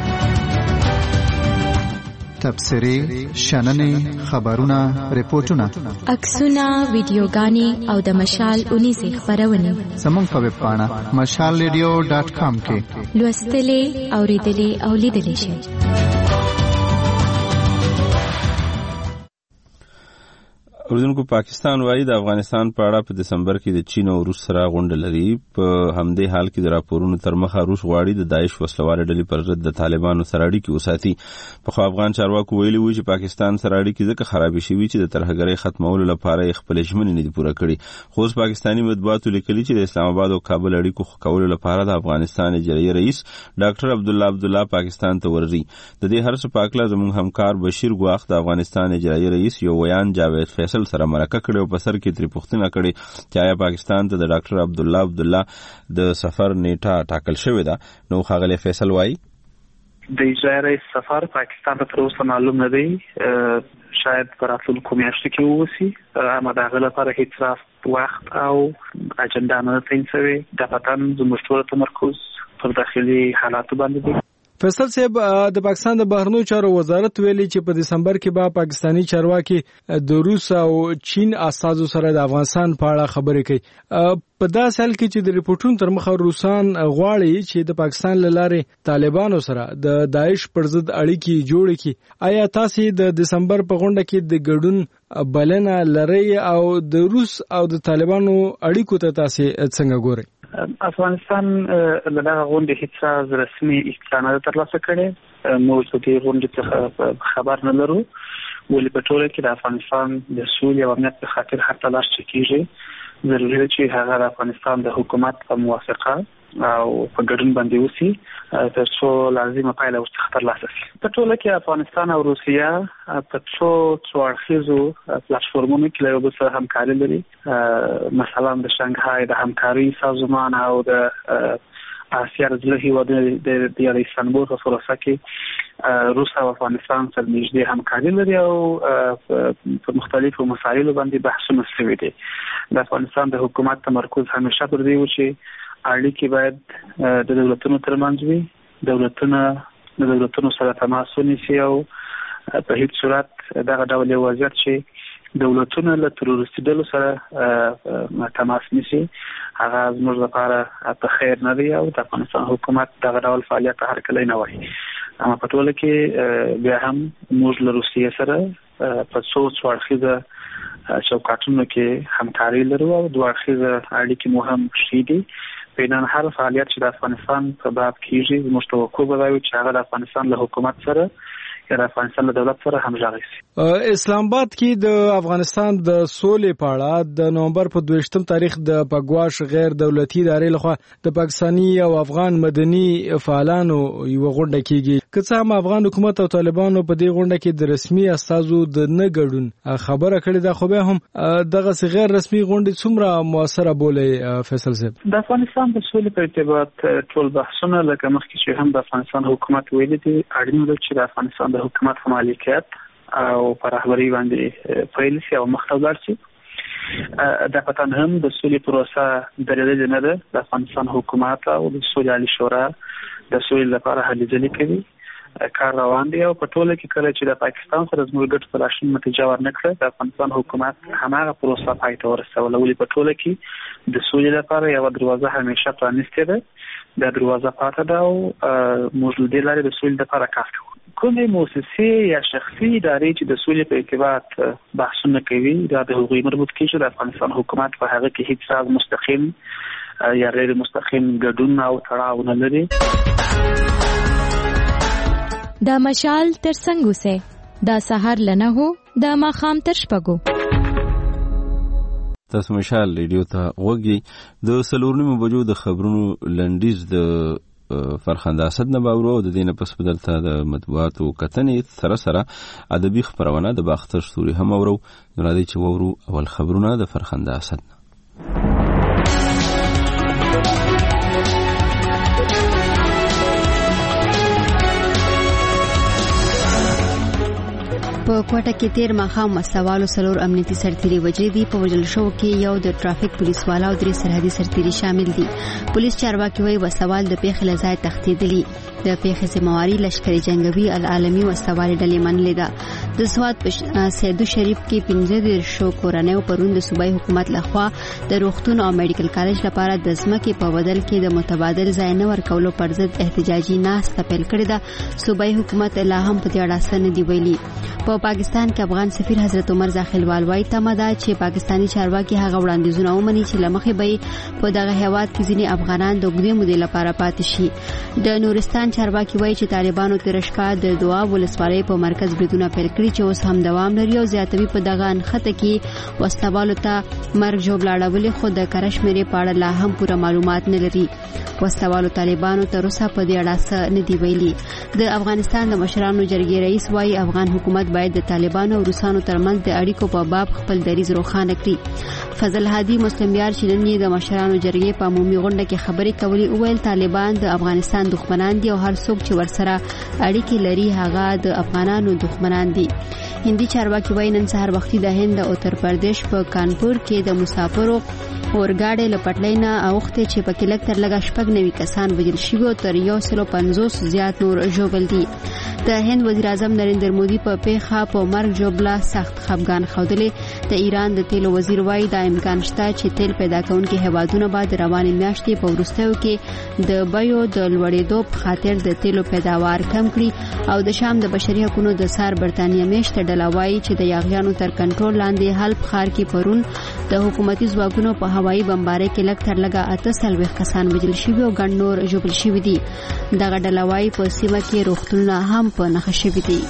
تبصرې، شننې، خبرونه، ریپورتونه، عکسونه، ویډیوګانې او د مشال اونیزې خپرونې زموږ په ویب پاڼه مشال ریډیو ډاټ کام کې لوستلې، اورېدلې او لیدلې شئ. اوریدونکو، پاکستان وایي د افغانستان په اړه په دسمبر کې د چین او روس سره غونډه لري. په همدې حال کې د راپورونو تر مخه روس غواړي د داعش وسلوالې ډلې پر ضد د طالبانو سره اړیکې وساتي. پخوا افغان چارواکو ویلي وو چې پاکستان سره اړیکې ځکه خرابې شوي چې د ترهګرۍ ختمولو لپاره یې خپلې ژمنې نه دي پوره کړي. خو اوس پاکستاني مطبوعاتو لیکلي چې د اسلام آباد او کابل اړیکو ښه کولو لپاره د افغانستان اجرایي رئیس ډاکټر عبدالله عبدالله پاکستان ته ورځي. د دې هر څه په هکله زموږ همکار بشیر ګواخ د افغانستان اجرایي رئیس یو ویان جاوید فیصل سره مرکه کړې او په سر کې ترې پوښتنه کړې چې آیا پاکستان ته د ډاکټر عبدالله عبدالله د سفر نیټه ټاکل شوې ده. نو ښاغلی فیصل وایي د اجرایي رئیس سفر پاکستان ته تر اوسه معلوم نه دی، شاید په راتلونکو میاشتو کې ووسي، اما د هغه لپاره هیڅ وخت او اجنډا نه ده تعین شوې. دا پتن زموږ ټول تمرکز پر داخلي حالاتو باندې دی. فیصل صاحب، د پاکستان د بهرنیو چارو وزارت ویلي چې په دسمبر کې به پاکستانی چارواکي د روس او چین استازو سره د افغانستان په اړه خبرې کوي. په داسې حال کې چې د ریپورتونو تر مخه روسان غواړي چې د پاکستان له لارې طالبانو سره د داعش پر ضد اړیکې جوړې کړي، آیا تاسو د دسمبر په غونډه کې د ګډون بلنه لرئ او د روس او د طالبانو اړیکو ته تاسو څنګه ګورئ؟ افغانستان له دغه غونډې هیڅ رسمي اطلاع نه ترلاسه کړې. موږ د دې غونډې څخه خبر نه لرو، ولې په ټوله کې د افغانستان د سولې او امنیت په خاطر هر تلاش چې کېږي ضروري ده چې هغه د افغانستان د حکومت په موافقه او په ګډون باندې وشي تر څو لازمه پایله ورڅخه ترلاسه شي. په ټوله کې افغانستان او روسیه په څو څو اړخیزو پلاتفورمونو کې له یو بل سره همکاري لري، مثلا د شانګهای د همکاري سازمان او د آسیا رجله هیوادونو د استانبول په پروسه کې روس او افغانستان سره نږدې همکاري لري او په مختلفو مسایلو باندې بحثونه شوي دي. د افغانستان د حکومت تمرکز همیشه پر دې و چې اړیکې باید د دولتونو ترمنځ وي، دولتونه د دولتونو سره تماس ونیسي او په هیڅ صورت دغه ډول یو وضعیت چې دولتونه له تروریستي ډلو سره تماس نیسي هغه زموږ لپاره په خیر نه دی او د افغانستان حکومت دغه ډول فعالیت هرکلی نه وایي. اما په ټوله کې بیا هم موږ له روسیې سره په څو څو اړخیزه چوکاټونو کې همکاري لرو او دوه اړخیزه اړیکې مو هم ښې دي. بینان هر فعالیت چې د افغانستان په باب کېږي زموږ توقع به دا وي چې هغه د افغانستان له حکومت سره چې افغانستان له دولت سره همغږي شي. اسلام آباد کې د افغانستان د سولې په اړه د نومبر په دویشتم تاریخ د پګواش غیر دولتي ادارې لخوا د پاکستاني او افغان مدني فعالانو یو غونډه کیږي. که څه هم افغان حکومت او طالبانو په دې غونډه کې د رسمي استازو د نه ګډون خبره کړې ده، خو به هم دغه غیر رسمي غونډې څومره موثره بولې فیصل صاحب؟ د افغانستان د سولې په ارتباط ټول بحثونه لکه مخکې چې هم د افغانستان حکومت ویلي دي اړین ده چې د افغانستان د حکومت په مالکیت او پر رهبري باندې پیل شي او مخ ته ولاړ شي. د پتن هم د سولې پروسه درېدلې نه ده. د افغانستان حکومت او د سولې عالی شورا د سولې لپاره هلې ځلې کوي، کار روان دی او په ټوله کې کله چې د پاکستان سره زموږ ګډ تلاشي نتیجه ورنکړه، د افغانستان حکومت هماغه پروسه پای ته ورسوله. ولې په ټوله کې د سولې لپاره یو دروازه همیشه پرانیستې ده، د دروازه پاتې ده او موږ د لارې د سولې لپاره کار کوو. کومې مؤسسې یا شخصي ادارې چې د سولې په ارتباط بحثونه کوي دا د هغوی مربوط کیږي. د افغانستان حکومت په هغه کې هیڅ راز مستقیم یا غیر مستقیم ګډون او تړاو نه لري. دا مشال تر څنګه سه دا سحر لنه هو دا ماخام تر شپګو. تاسو مشال ریډیو ته وګورئ. د سلورنیمو بجو د خبرونو لنډیز د فرخنده اسد نه باورو د دینه پس بدلته د مطبوعاتو کتنې سره سره ادبي خبرونه د باختر ستوري هم اورو. نو راځي چې وورو اول خبرونه د فرخنده اسد. په کوټه کې تیر ماخام مستوالو سلور امنیتي سرتیري وجې دي. په وجل شو کې یو د ټرافیک پولیس والا او درې سرحدي سرتیري شامل دي. پولیس چارواکي وایي وسوال د پیښې لزای تختیدلی. د پیښې ذمہواری لشکري جنگوي العالمي وسوال ډلې منلې ده. د سواد په سیدو شریف کې پنځه د شو کورنۍ پروند د صوبایي حکومت لخوا د روغتون او میډیکل کالج لپاره د ځمکې په بدل کې د متبادل ځای نه ورکولو پر ضد احتجاجي ناسته پیل کړې ده. صوبایي حکومت لا هم په دې اړه څه نه دی ویلي. په پاکستان کې افغان سفیر حضرت عمر زاخیلوال وايي تمه ده چې پاکستانی چارواکي هغه وړاندیزونه ومني چې لمخې به په دغه هیواد کې ځینې افغانان د اوږدې مودې لپاره پاتې شي. د نورستان چارواکي وايي چې طالبانو ترشکا د دعا ولسوالۍ په مرکز بریدونه پیل کړي چې اوس هم دوام لري او زیاتوي په دغه انخته کې وسلوالو ته مرګ ژوبل اړولې، خو د کرشمیرې په اړه لا هم پوره معلومات نه لري. وسلوالو طالبانو تر اوسه په دې اړه څه نه دی ویلي. د افغانستان د مشرانو جرګې رئیس وايي افغان حکومت باید د طالبانو او روسانو ترمنځ د اړیکو په باب خپل دریځ روښانه کړي. فضل هادي مسلم یار چې نن د مشرانو جرګې په عمومي غونډه کې خبرې کولې وویل طالبان د افغانستان دښمنان دي او هر څوک چې ورسره اړیکې لري هغه د افغانانو دښمنان دي. هندي چارواکي وايي نن سهار وختي د هند او اتر پردیش په کانپور کې د مسافرو اورګاډي له پټلۍ نه اوخته چې په کې لږ تر لږه شپږ نوي کسان وژل شوي او تر یو سل پنځوس زیات نور ژوبل دي. د هند وزیر اعظم نریندر مودي په پیښه په مرګ ژوبله سخت خفګان ښودلی. د ایران د تیلو وزیر وايي دا امکان شته چې تیل پیدا کوونکي هیوادونه به د روانې میاشتې په وروستیو کې د بیو د لوړېدو په خاطر د تیلو پیداوار کم کړي. او د شام د بشري حقوقو د سار برتانیه میشته ډله وايي چې د یاغیانو تر کنټرول لاندې حلب ښار کې پرون د حکومتي ځواکونو په هوایي بمبارۍ کې لږ تر لږه اته څلوېښت کسان وژل شوي او ګڼ نور ژوبل شوي دي. دغه ډله وايي په سیمه کې روغتونونه هم په نښه شوي دي.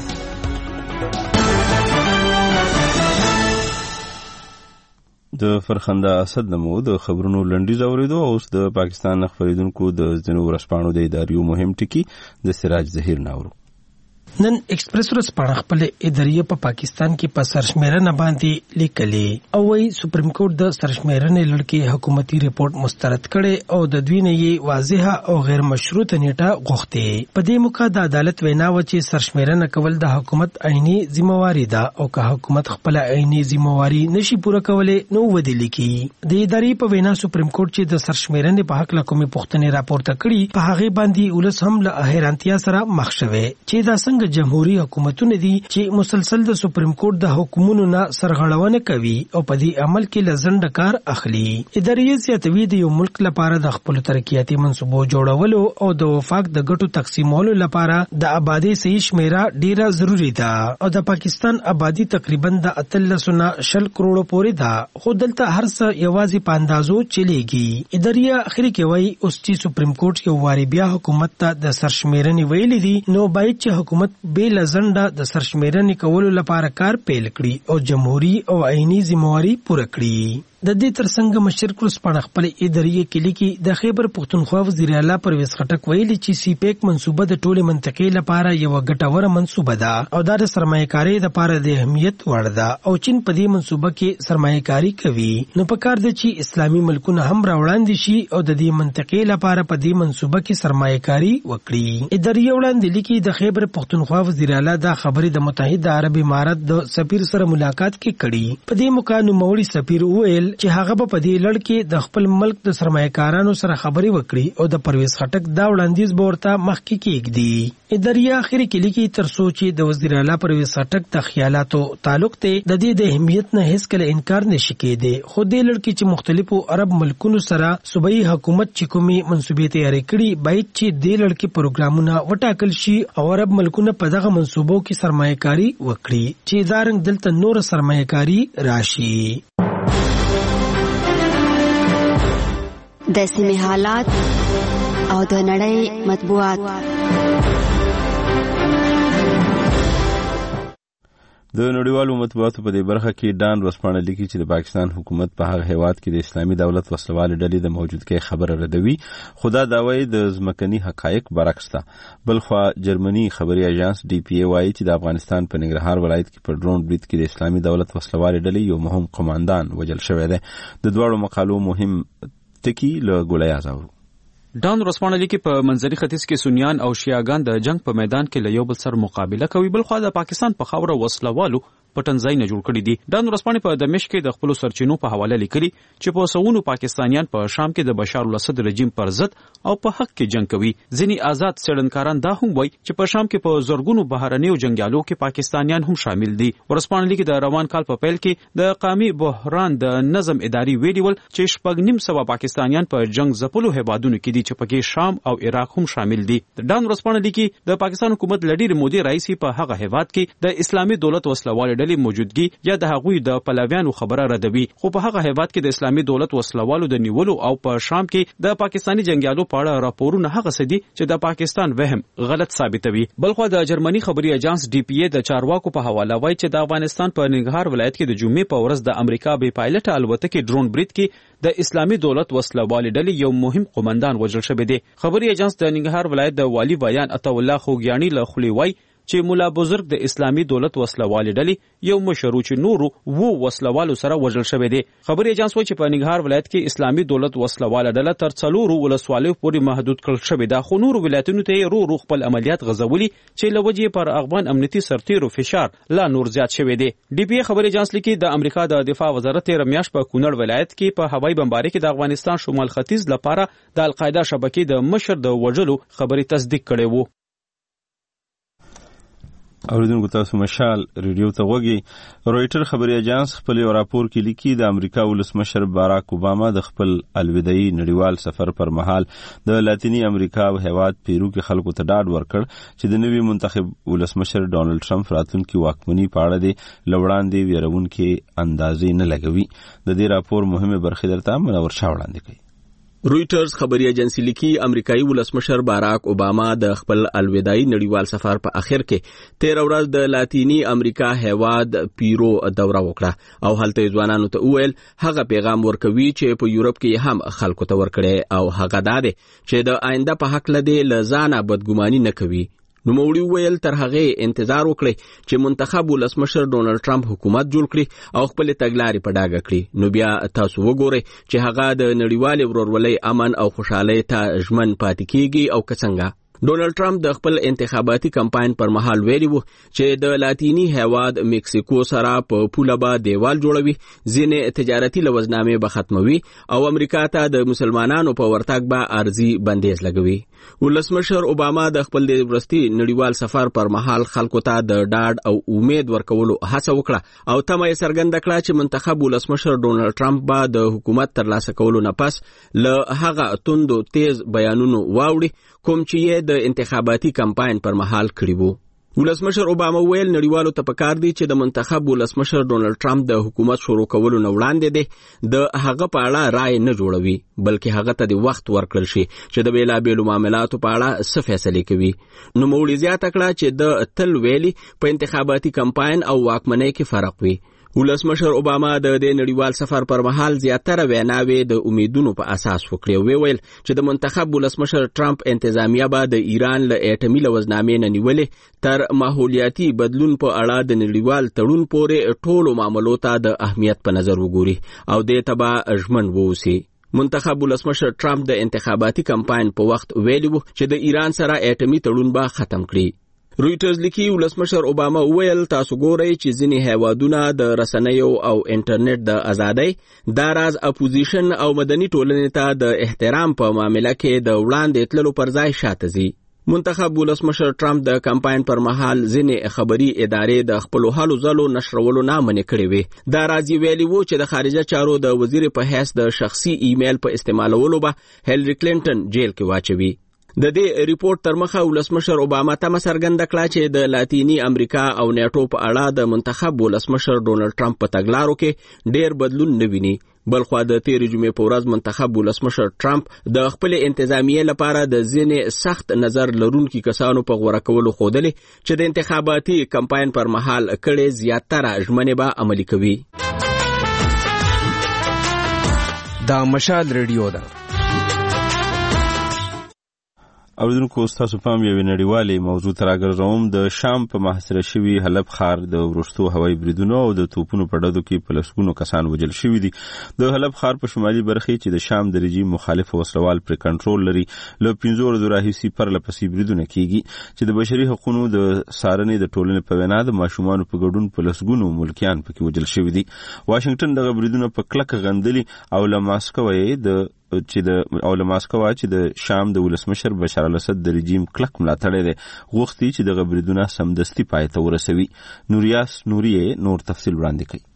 د فرخنده اسد نمو د خبرونو لنډیز اوریدو. اوس د پاکستان خبرېدونکو د ځینو ورځپاڼو د اداریو مهم ټکي د سراج ظهیر ناورو. نن ایکسپریس ورځپاڼه خپل اداریه په پاکستان کې په سرشمیرنه باندې لیکلې او وايي سپریم کورټ د سرشمیرنې لړکې حکومتي ریپورت مسترد کړي او د دوی نه یې واضحه او غیر مشروطه نیټه غوښتي. په دې موقع د عدالت وینا و چې سرشمیرنه کول د حکومت عیني ذمہواری ده او که حکومت خپل عیني ذمہواری نشي پوره کولای نو ودی لیکي. د ادارې په وینا سپریم کورټ چې د سرشمیرنې په حق له کومې پوښتنې راپورته کړي په هغه باندې ولس هم له حیرانتیا سره مخ شوه چې دا څنګه جمهوریت حکومتونه دي چې مسلسل د سپریم کورټ د حکمونو نه سرغړونه کوي او په دې عمل کې لزند کار اخلي. ادارې زیاتوي د یو ملک لپاره د خپل ترقیاتي منصوبو جوړولو او د وفاق د ګټو تقسیمولو لپاره د آبادی صحیح شمیره ډیره ضروری ده او د پاکستان آبادی تقریبا د اتلسونه شل کروڑو پورې ده، خو دلته هر څه یوازې په اندازو چلیږي. ادارې اخري کې وایي اوس چې سپریم کورټ یو واری بیا حکومت ته د سرشمیرنې ویلي دي نو باید چې حکومت حکومت بیل ځنډه د سرشمیرنې کولو لپاره کار پیل کړي او جمهوریت او عیني ذمہواری پوره کړي. د دې ترڅنګ مشر کروس په خپل اداري کې لیکي د خیبر پختونخوا وزیر اعلی پرویز خټک ویلي چې سی پیک منصوبه د ټولې منطقې لپاره یو ګټوره منصوبه ده او د سرمایه‌کاري لپاره د اهمیت وړ ده او چین په دې منصوبه کې سرمایه‌کاري کوي. نو په کار ده چې اسلامي ملکونه هم راوړاندې شي او د دې منطقې لپاره په دې منصوبه کې سرمایه‌کاري وکړي. اداري وړاندې لیکي د خیبر پختونخوا وزیر اعلی دا خبرې د متحده عرب امارات د سفیر سره ملاقات کې کړي. په دې موقع نوموړي سفیر وویل چې هغه په دې لړ کې د خپل ملک د سرمایه‌کارانو سره خبرې وکړي او د پرویز خټک دا وړاندیز به ورته مخکې کېږدي. اداري اخري کې لیکي تر څو چې د وزیر اعلی پرویز خټک د خیالاتو تعلق ته د دې د اهمیت نه هیڅ کله انکار نشي کېدی. خو دې لړ کې چې مختلفو عرب ملکونو سره صوبایي حکومت چې کومي منصوبې تیاری کړي باید چې دې لړ کې پروګرامونه وټاکل شي او عرب ملکونه په دغه منصوبو کې سرمایه‌کاري وکړي چې دارنګ دلته نور سرمایه‌کاري راشي. د سیمې حالات او د نړۍ مطبوعات. د نړیوالو مطبوعاتو په دې برخه کې ډان ورځپاڼه لیکي چې د پاکستان حکومت په هغه هیواد کې د اسلامي دولت وسلوالې ډلې د موجودګۍ خبره ردوي، خو دا دعوی د ځمکني حقایق برعکس ده. بلخوا جرمني خبري اژانس ډي پی ای وایي چې د افغانستان په ننګرهار ولایت کې په ډرون برید کې د اسلامي دولت وسلوالې ډلې یو مهم قوماندان وژل شوی دی. د دواړو مقالو مهم تکی له ګولای ازاو. ډان ورځپاڼه لیکي په منځني ختیځ کې سنیان او شیعاګان د جنگ په میدان کې له یو بل سره مقابله کوي، بلخوا د پاکستان په خاوره وسلوالو پټنځایونه جوړ کړي دي. ډان ورځپاڼه په دمشق کې د خپل سرچینو په حواله لیکلي چې په سوونو پاکستانیان په شام کې د بشار الاسد رژیم پر ضد او په حق کې جنگ کوي. ځینی آزاد څېړنکاران دا هم وایي چې په شام کې په زورګونو بهرنیو جنگیالو کې پاکستانیان هم شامل دي. ورځپاڼه لیکي د روان کال په پیل کې د قومي بحران د نظم اداري ویډیول چې شپږ نیم سوه پاکستانیان په جنگ ځپلو هیوادونو کې دي چې پکې شام او عراق هم شامل دي. ډان ورځپاڼه لیکي د پاکستان حکومت لډیر مودي رئیس په هغه هیواد کې د اسلامي دولت وسلوال ډلې موجودګي یا د هغوی د پلویانو خبره ردوي، خو په هغه هیواد کې د اسلامي دولت وسلوالو د نیولو او په شام کې د پاکستاني جنگیالو په اړه راپورونه هغه څه دي چې د پاکستان وهم غلط ثابتوي. بلخو د جرمني خبري اژانس ډي پی ای د چارواکو په حواله وایي چې د افغانستان په ننګرهار ولایت کې د جمعې په ورځ د امریکا بې پایلټه الوتکې ډرون برید کې د اسلامي دولت وسلوال ډلې یو مهم قومندان وژل شوی دی. خبري اژانس د ننګرهار ولایت د والی بیان عطا الله خوګیانی له خولي وایي چې مولا بزرگ د اسلامي دولت وسلوالې ډلې یو مشر چې نورو وو وسلوالو سره وژل شوی دی. خبري اژانس وایي چې په ننګرهار ولایت کې اسلامي دولت وسلواله ډله تر څلورو ولسوالیو پورې محدود کړل شوې ده، خو نورو ولایتونو ته یې رو رو خپل عملیات غځولي چې له وجې پر افغان امنیتي سرتیرو فشار لا نور زیات شوی دی. ډي پی ای خبري اژانس لیکي د امریکا د دفاع وزارت تیر میاشت په کونړ ولایت کې په هوایي بمبارۍ کې د افغانستان شمال ختیځ لپاره د القاعده شبکې د مشر د وژلو خبري تصدیق کړي وو. اوریدونکو تاسو مشال ریډیو ته وګورئ. رويټر خبري اژانس خپل یو راپور کې لیکي د امریکا ولسمشر باراک اوباما د خپل الوداعي نړیوال سفر پر مهال د لاتینی امریکا او هیواد پیرو کې خلکو ته ډاډ ورکړ چې د نوي منتخب ولسمشر ډونالد ټرمپ راتلونکي واکمنۍ په اړه د لوړاندې ویرونکي اندازې نه لګوي. د دې راپور مهمه برخه درته منور شاه وړاندې کوي. رويټرز خبري اژانسي لیکي امریکایي ولسمشر باراک اوباما د خپل الوداعي نړیوال سفر په اخر کې تیر ورځ د لاتینی امریکا هیواد پیرو دوره وکړه او هلته ځوانانو ته وویل هغه پیغام ورکوي چې په یورپ کې هم خلکو ته ورکړي او هغه دا دی چې د آینده په حق لدی لزانه بدګماني نه کوي. نو موړي ویل تر هغه انتظار وکړي چې منتخب ولسمشر ډونالد ټرمپ حکومت جوړ کړي او خپل تګلارې په ډاګه کړي. نو بیا تاسو وګورئ چې هغه د نړیوال ورورولۍ امن او خوشحالۍ ته ژمن پاتې کیږي او څنګه. ډونالد ټرمپ د خپل انتخاباتي کمپاین پر مهال ویلي وو چې د لاتینی هیواد میکسیکو سره په پوله به دیوال جوړوي، ځینې تجارتي لوزنامې به ختموي او امریکا ته د مسلمانانو په ورتګ به ارزي بندیز لګوي. ولسمشر اوباما د خپل د ورستي نړیوال سفر پر مهال خلکو ته د ډاډ او امید ورکولو هڅه وکړه او تمه یې څرګنده کړه چې منتخب ولسمشر ډونالد ټرمپ به د حکومت ترلاسه کولو نه پس له هغه توندو تیز بیانونو واوړي کوم چې یې د انتخاباتي کمپاین پر مهال کړی وو. ولسمشر اوباما ویل نړیوالو ته پکار دی چې د منتخب ولسمشر ډونلډ ټرمپ د حکومت شروع کولو نه وړاندې دی د هغه په اړه رائے نه جوړوي بلکې هغه ته د وخت ورکړل شي چې د بیلابېلو معاملاتو په اړه څه فیصلې کوي. نو مولي زیاته کړه چې د تل ویلي په انتخاباتي کمپاین او واکمنۍ کې فرق وي. ولسمشر اوباما د دې نړیوال سفر پر مهال زیاتره ویناوې د امیدونو په اساس وکړې او ویل چې د منتخب ولسمشر ټرمپ انتظامیه به د ایران له اټومي لوزنامې نه نیولې تر ماحولیاتي بدلون په اړه د نړیوال تړون پورې ټولو معاملو ته د اهمیت په نظر وګوري او دې ته به ژمن ووسي. منتخب ولسمشر ټرمپ د انتخاباتي کمپاین په وخت ویلي وو چې د ایران سره اټومي تړون به ختم کړي. رویټرز لیکي ولسمشر اوباما ویل تاسو ګورئ چې ځینې هیوادونه د رسنیو او انټرنیټ د ازادۍ دا راز اپوزیشن او مدني ټولنې ته د احترام په معاملې کې د وړاندې تللو پر ځای شاته ځي. منتخب ولسمشر ټرمپ د کمپاین پر مهال ځینې خبري ادارې د خپل هلو ځلو نشرولو نه منع کړې وې. دا راز یې ویلي وو چې د خارجه چارو د وزیر په حیث د شخصي ایمیل په استعمالولو به هیلری کلینټن جیل کې واچوي. د دې ریپورت تر مخه ولسمشر اوباما تمه څرګنده کړه چې د لاتینی امریکا او نیټو په اړه د منتخب ولسمشر ډونلډ ټرمپ په تګلارو کې ډېر بدلون نه ویني. بلخوا د تیرې جمعې په ورځ منتخب ولسمشر ټرمپ د خپل انتظامیې لپاره د ځینې سخت نظر لرونکي کسانو په غوره کولو ښودلې چې د انتخاباتي کمپاین پر مهال کړې زیاتره ژمنې به عملي کوي. دا مشال ریډیو ده. اوریدونکو ستاسو پام یوې نړیوالې موضوع ته راګرځوم. د شام په محاصره شوي حلب ښار د وروستو هوایي بریدونو او د توپونو په ډزو کې په لسګونو کسان وژل شوي دي. د حلب ښار په شمالي برخه چې د شام د رژیم مخالف وسلوال پر کنټرول لري له پنځو ورځو راهیسې پرله پسې بریدونه کیږي چې د بشري حقوقو د څارنې د ټولنې په وینا د ماشومانو په ګډون په لسګونو ملکیان پکې وژل شوي دي. واشنگټن دغه بریدونه په کلکه غندلي او له ماسکو یې د چې د او له ماسکو چې د شام د ولسمشر بشار الاسد د رژیم کلک ملاتړی دی غوښتي چې دغه بریدونه سمدستي پای ته ورسوي. نوریاس نوریه نور تفصیل وړاندې کوي.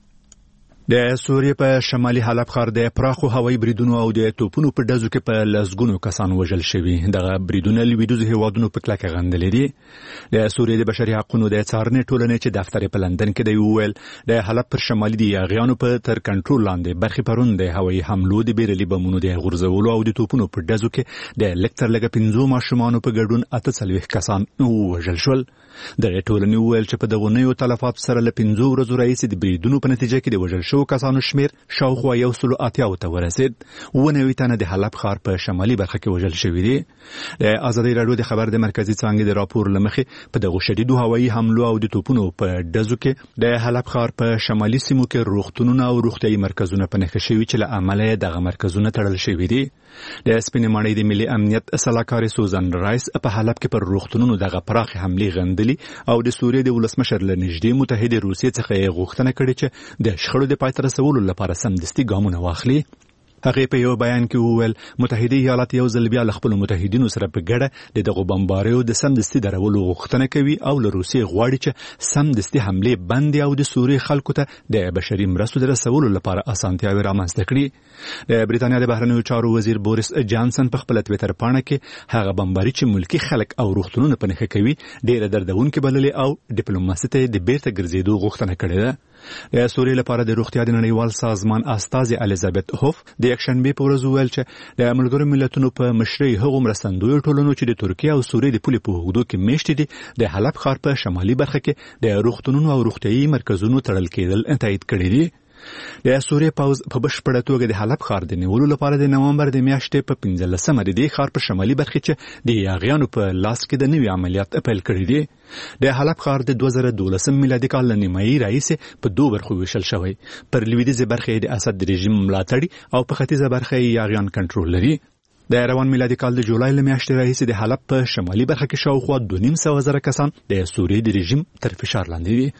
د سوریې په شمالي حلب ښار د پراخو هوایي بریدونو او د توپونو په ډزو کې په لسګونو کسان وژل شوي. دغه بریدونه لویدیځو هیوادونو په کلکه غندلي دي. د سوریې د بشري حقوقو د څارنې ټولنې چې دفتر په لندن کې دی وویل د حلب پر شمالي دی یاغیانو په تر کنټرول لاندې برخې پرون د هوایي حملو د بیرلي بمونو د غورځولو او د توپونو په ډزو کې د لکتر لګه پنځو ماشومانو په ګډون اته څلوېښت کسان وژل شول. دغه ټولنې وویل چې په دغه نویو تلفات سره له پنځو ورځو راهیسې د بریدونو په نتیجه کې د وژل شوو کسانو شمیر شاوخوا یو سلو اتیاو ته ورسید. اووه نوي تنه د حلب ښار په شمالي برخه کې وژل شوي دي. د ازادۍ راډیو د خبر د مرکزي څانګې د راپور له مخې په دغو شدیدو هوایي حملو او د توپونو په ډزو کې د حلب ښار په شمالي سیمو کې روغتونونه او روغتیايي مرکزونه په نښه شوي چې له امله یې دغه مرکزونه تړل شوي دي. د سپینې ماڼۍ د ملي امنیت سلاکارې سوزان رایس په حلب کې پر روغتونونو دغه پراخې حملې غندلي او د سوریې د ولسمشر له نږدې متحدې روسیې څخه یې غوښتنه کړې چې د شخړو د پای ته رسولو لپاره سمدستي ګامونه واخلي. هغه په یو بیان کې وویل متحده ایالات یو ځل بیا له خپل متحدینو سره په ګډه د دغه بمباریو د سمدستي درولو غوښتنه کوي او له روسیې غواړي چې سمدستي حملې بندي او د سوریې خلکو ته د بشري مرستو د رسولو لپاره اسانتیاوې رامنځته کړي. د بریتانیا د بهرنیو چارو وزیر بوریس جانسن په خپل ټویټر پاڼه کې هغه بمباري چې ملکی خلک او روغتونونه په نښه کوي ډېره دردونکې بللې او ډیپلوماسي ته د بیرته ګرځېدو غوښتنه کړې ده. د سوریې لپاره د روغتیا د نړیوال سازمان استازي الیزابت هوف د یکشنبه په ورځ وویل چې د ملګرو ملتونو په مشرۍ هغو مرستندویو ټولنو چې د ترکیه او سوریې د پولې په حدودو کې میشتې دي د حلب ښار په شمالي برخه کې د روغتونونو او روغتیايي مرکزونو تړل کېدل تایید کړي دي. د سوریې پوځ په بشپړه توګه د حلب ښار د نیولو لپاره د نومبر د میاشتې په پنځلسمه د دې ښار په شمالي برخه کې د یاغیانو په لاس کې د نوي عملیات پیل کړي دي. د حلب ښار د دوه زره دولسم میلادي کال له نیمایي راهیسې په دوه برخو ویشل شوی. پر لویدیځه برخه د اسد رژیم ملاتړي او په ختیځه برخه یاغیان کنټرول لري. د روان میلادي کال د جولای له میاشتې راهیسې د حلب په شمالي برخه کې شاوخوا دوه نیم سوه زره کسان د سوریې د رژیم تر فشار لاندې دي.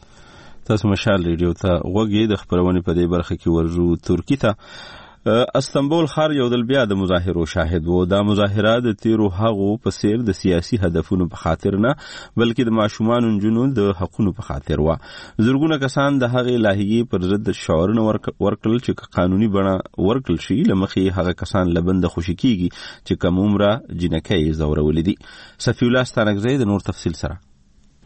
تاسو مشال ریډیو ته غوږی د خبرونه په دې برخه کې ورجو ترکی ته استنبول ښار یو دل بیا د مظاهرو شاهد وو. دا مظاهره د تیرو هغو په څیر د سیاسي هدفونو په خاطر نه بلکې د ماشومان جنونو د حقوقو په خاطر و. زرګونه کسان د هغې لاهیې پر ضد شعارونه ورکړل چې قانوني بڼه ورکړل شي لمخې هغه کسان لبند خوشي کیږي چې کوم عمره جنکۍ زورولې دي. صفی الله ستانکزی د نور تفصیل سره.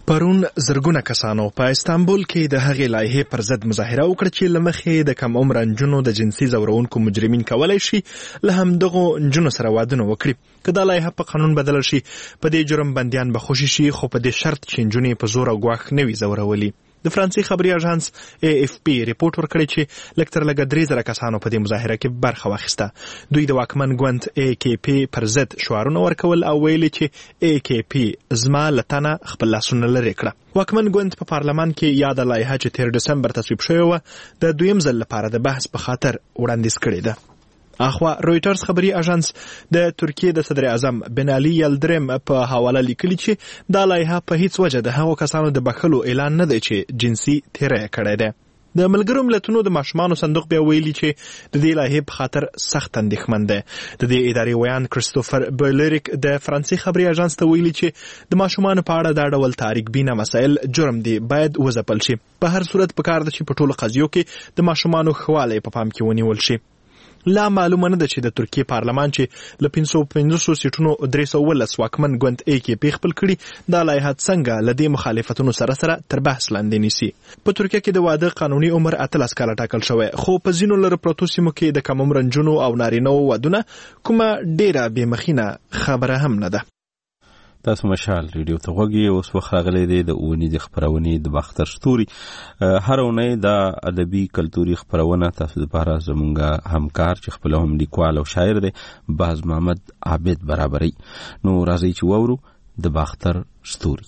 پرون زرګونه کسانو په استانبول کې د هغې لایحې پر ضد مظاهره وکړه چې له مخې د کم عمره نجونو د جنسي ځورونکو مجرمین کولی شي له همدغو نجونو سره وادونه وکړي. که دا لایحه په قانون بدله شي په دې جرم بندیان به خوشي شي، خو په دې شرط چې نجونې په زور او ګواښ نه وي ځورولي. د فرانسې خبري اژانس ای اف پی ریپورت ورکړی چې لږ تر لږه درې زره کسانو په دې مظاهره کې برخه واخیسته. دوی د واکمن ګوند ای کې پی پر ضد شعارونه ورکول او ویلي چې ای کې پی زما له تنه خپل لاسونه لرې کړه. واکمن ګوند په پارلمان کې یاده لایحه چې تیر ډسمبر تصویب شوې وه د دویم ځل لپاره د بحث په خاطر وړاندیز کړې ده. اخوا رویټرز خبري اژانس د ترکیې د صدر اعظم بن علي یلدرم په حواله لیکلي چې دا لایحه په هیڅ وجه د هغو کسانو د بخښلو اعلان نه دی چې جنسي تیری کړی دی. د ملګرو ملتونو د ماشومانو صندوق بیا ویلي چې د دې لایحې په خاطر سخت اندېښمن دی. د دې ادارې ویان کریستوفر بویلریک د فرانسې خبري اژانس ته ویلي چې د ماشومانو په اړه دا ډول تاریک بینه مسایل جرم دی، باید وځپل شي. په هر صورت پکار ده چې په ټولو قضیو کې د ماشومانو ښه والی په پام کې ونیول شي. لا معلومه نه ده چې د ترکیې پارلمان چې له پنځه سوه پنځوس سیټونو درې سوه اوولس واکمن ګوند ای کې پی خپل کړي، دا لایحه څنګه له دې مخالفتونو سره سره تر بحث لاندې نیسي. په ترکیه کې د واده قانوني عمر اتلس کاله ټاکل شوی، خو په ځینو لرې پرتو سیمو کې د کم عمره نجونو او نارینه‌وو وادونه کومه ډیره بې مخینه خبره هم نه ده. تاسو مشال ریډیو ته غوږی اوس وخت راغلی دی د اونیزې خپرونې د باختر ستوري. هر اونۍ دا ادبي کلتوري خپرونه تاسو لپاره زمونږ همکار چې خپل هم لیکوال او شاعر دی باز محمد عابد برابرۍ. نو راځئ چې وورو د باختر ستوري.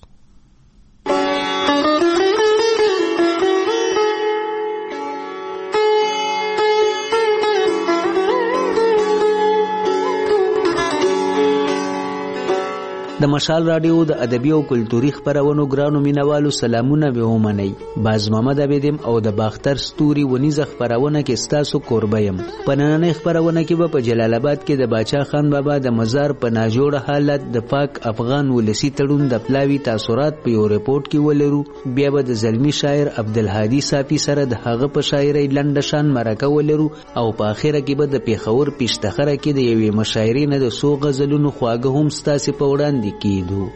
د مشال رادیو د ادبي او کلتوري خبرونو ګرانو مینوالو سلامونه به ومنئ. باز محمد عبیدم او د باختر ستوري ونیزه خبرونه کې ستاسو کوربه یم. په نننۍ خبرونه کې به په جلال آباد کې د باچا خان بابا د مزار په ناجوړه حالت د پاک افغان ولسی تړون د پلاوي تاثرات په یو ریپورت کې ولرو. بیا به د زلمی شاعر عبدالهادي صافي سره د هغه په شاعرۍ لنډه شان مرکه ولرو او په اخره کې به د پیښور پیشتخره کې د یوې مشاعرې نه د څو غزلونو خواږه هم ستاسې په وړاندې کیدو.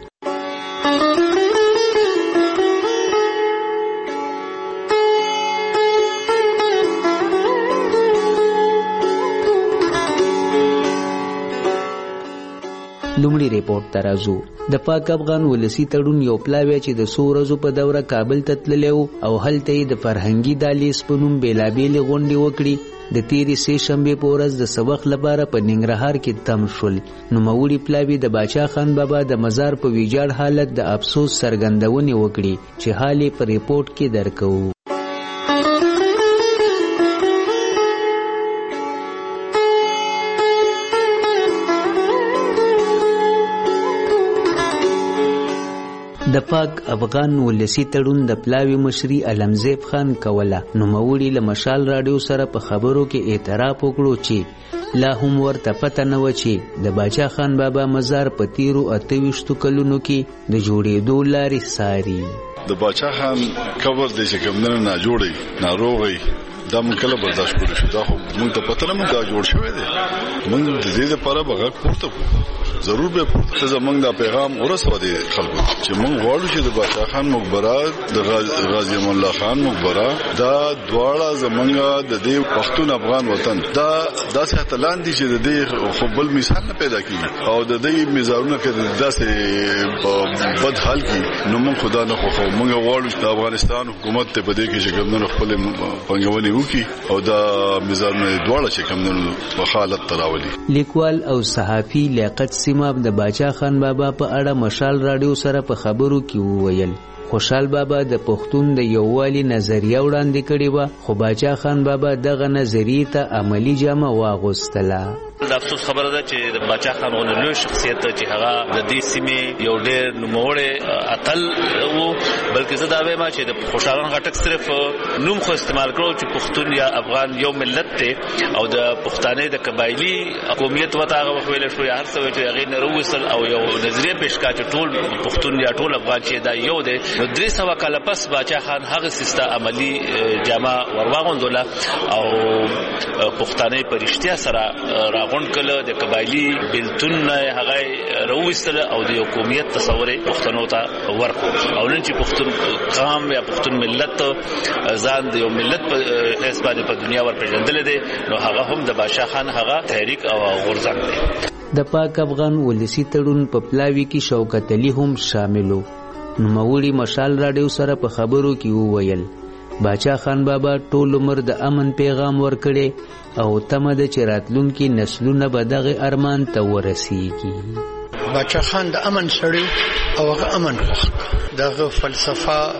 لومړی ریپورت ته راځو. د پاک افغان ولسی تړون یو پلاوی چې د څو ورځو په دوره کابل ته تللی و او هلته یې د فرهنګي دهلیز په نوم بېلابېلې غونډې وکړي. د تیرې سې شنبې په ورځ د سبق لپاره په ننګرهار کې تم شول. نوموړي پلاوي د باچا خان بابا د مزار په ویجاړ حالت د افسوس څرګندونې وکړي چې حال یې په ریپورت کې درکوو. د پاک افغان ولسی تړون د پلاوي مشري علمزیب خان کوله. نوموړي له مشال رادیو سره په خبرو کې اعتراف وکړو چې لا هم ورته پته نه و چې د باچا خان بابا مزار په تیرو اته ویشتو کلونو کې د جوړېدو لارې ساري. د باچا خان قبر د چې کوم نه جوړي ناروغي دا مونږ کله برداشت کړو شو. دا خو مونږ ته پته نه مونږ دا جوړ شوی دی. مونږ د دې لپاره بغا پورته کوو ضرور به پورته زمونږ دا پیغام ورسو دي خلکو چې مونږ غواړو چې د باچا خان مقبره د غازی امان الله خان مقبره دا دواړه زمونږ د دې پښتون افغان وطن دا داسې اتلان دي چې د دې خو بل مثال نه پیدا کیږي او د دې مزارونه کې داسې بد حال کی نو مونږ خدا نه خو مونږ غواړو چې د افغانستان حکومت ته بده کې چې کومنه خپل پنګونی وکي او دا مزارونه دواړه چې کومنه په حالت تراولي. لیکوال او صحافي لیاقت سیماب د باچا خان بابا په اړه مشال رادیو سره په خبرو کې وویل. خوشحال بابا د پښتون د یووالي نظریه وړاندې کړې وه خو باچا خان بابا دغه نظریې ته عملي جامه واغوستله. د افسوس خبره ده چې د باچا خان غوندې لوی شخصیت چې هغه د دې سیمې یو ډېر نوموړی اتل و بلکې زه دا وایم چې د خوشحال خان خټک صرف نوم خو استعمال کړو چې پښتون یا افغان یو ملت دی او د پښتانه د قبایلی قومیت وته هغه ویل شو یا هر څه چې هغه نه روسل او یو نظریه پیش کړه چې ټول پښتون یا ټول افغان چې دا یو دی. نو درې سوه کاله پس باچا خان هغه سیسته عملی جامه ورواغوندله او پښتانه په رښتیا سره راغونډ کله د قبایلی بلتون هغه رويستل او د حکومت تصور پښتنو ته ورکړ او نن چې پښتون قام یا پښتون ملت ځان د یو ملت په حساب په دنیا ور پیژندل دي نو هغه هم د بادشاہ خان هغه تحریک او غورځنګ دی. د پاک افغان ولسی تړون په پلاوي کې شوکت علي هم شاملو. نوموړي مشال راډیو سره په خبرو کې وویل بادشاہ خان بابا ټول عمر د امن پیغام ورکړي او تمه د چراتلونکو نسلونو به دغه ارمان ته ورسیږي. بادشاہ خان د امن سړی او هغه امن وخت دغه فلسفه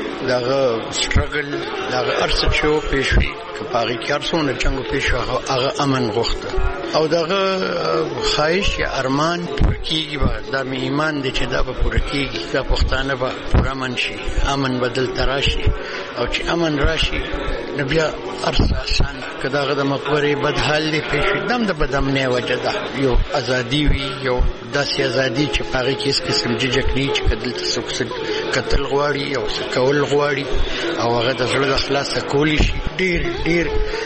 دغه سټرګل دغه ارڅ چې پېښوي کپاغي کارسونه څنګه پېښو هغه امن غوښته او دغه خواهش یا ارمان پرکیږي به دا می ایمان دي چې دا به پرکیږي دا پښتانه به پوره امن شي امن بدل تراشي او چې امن راشي نو بیا ارڅ آسان کداغه د مقبره بد حال دی پېښوي دم د بدامنه وجه ده یو ازادي وي یو داسې ازادي چې پاغي کې اس قسم ججک نه چې کدل تسوکسل قتل غواړي او کول غواړي او هغه د زړه د خلاص کولی شي ډیر ډیر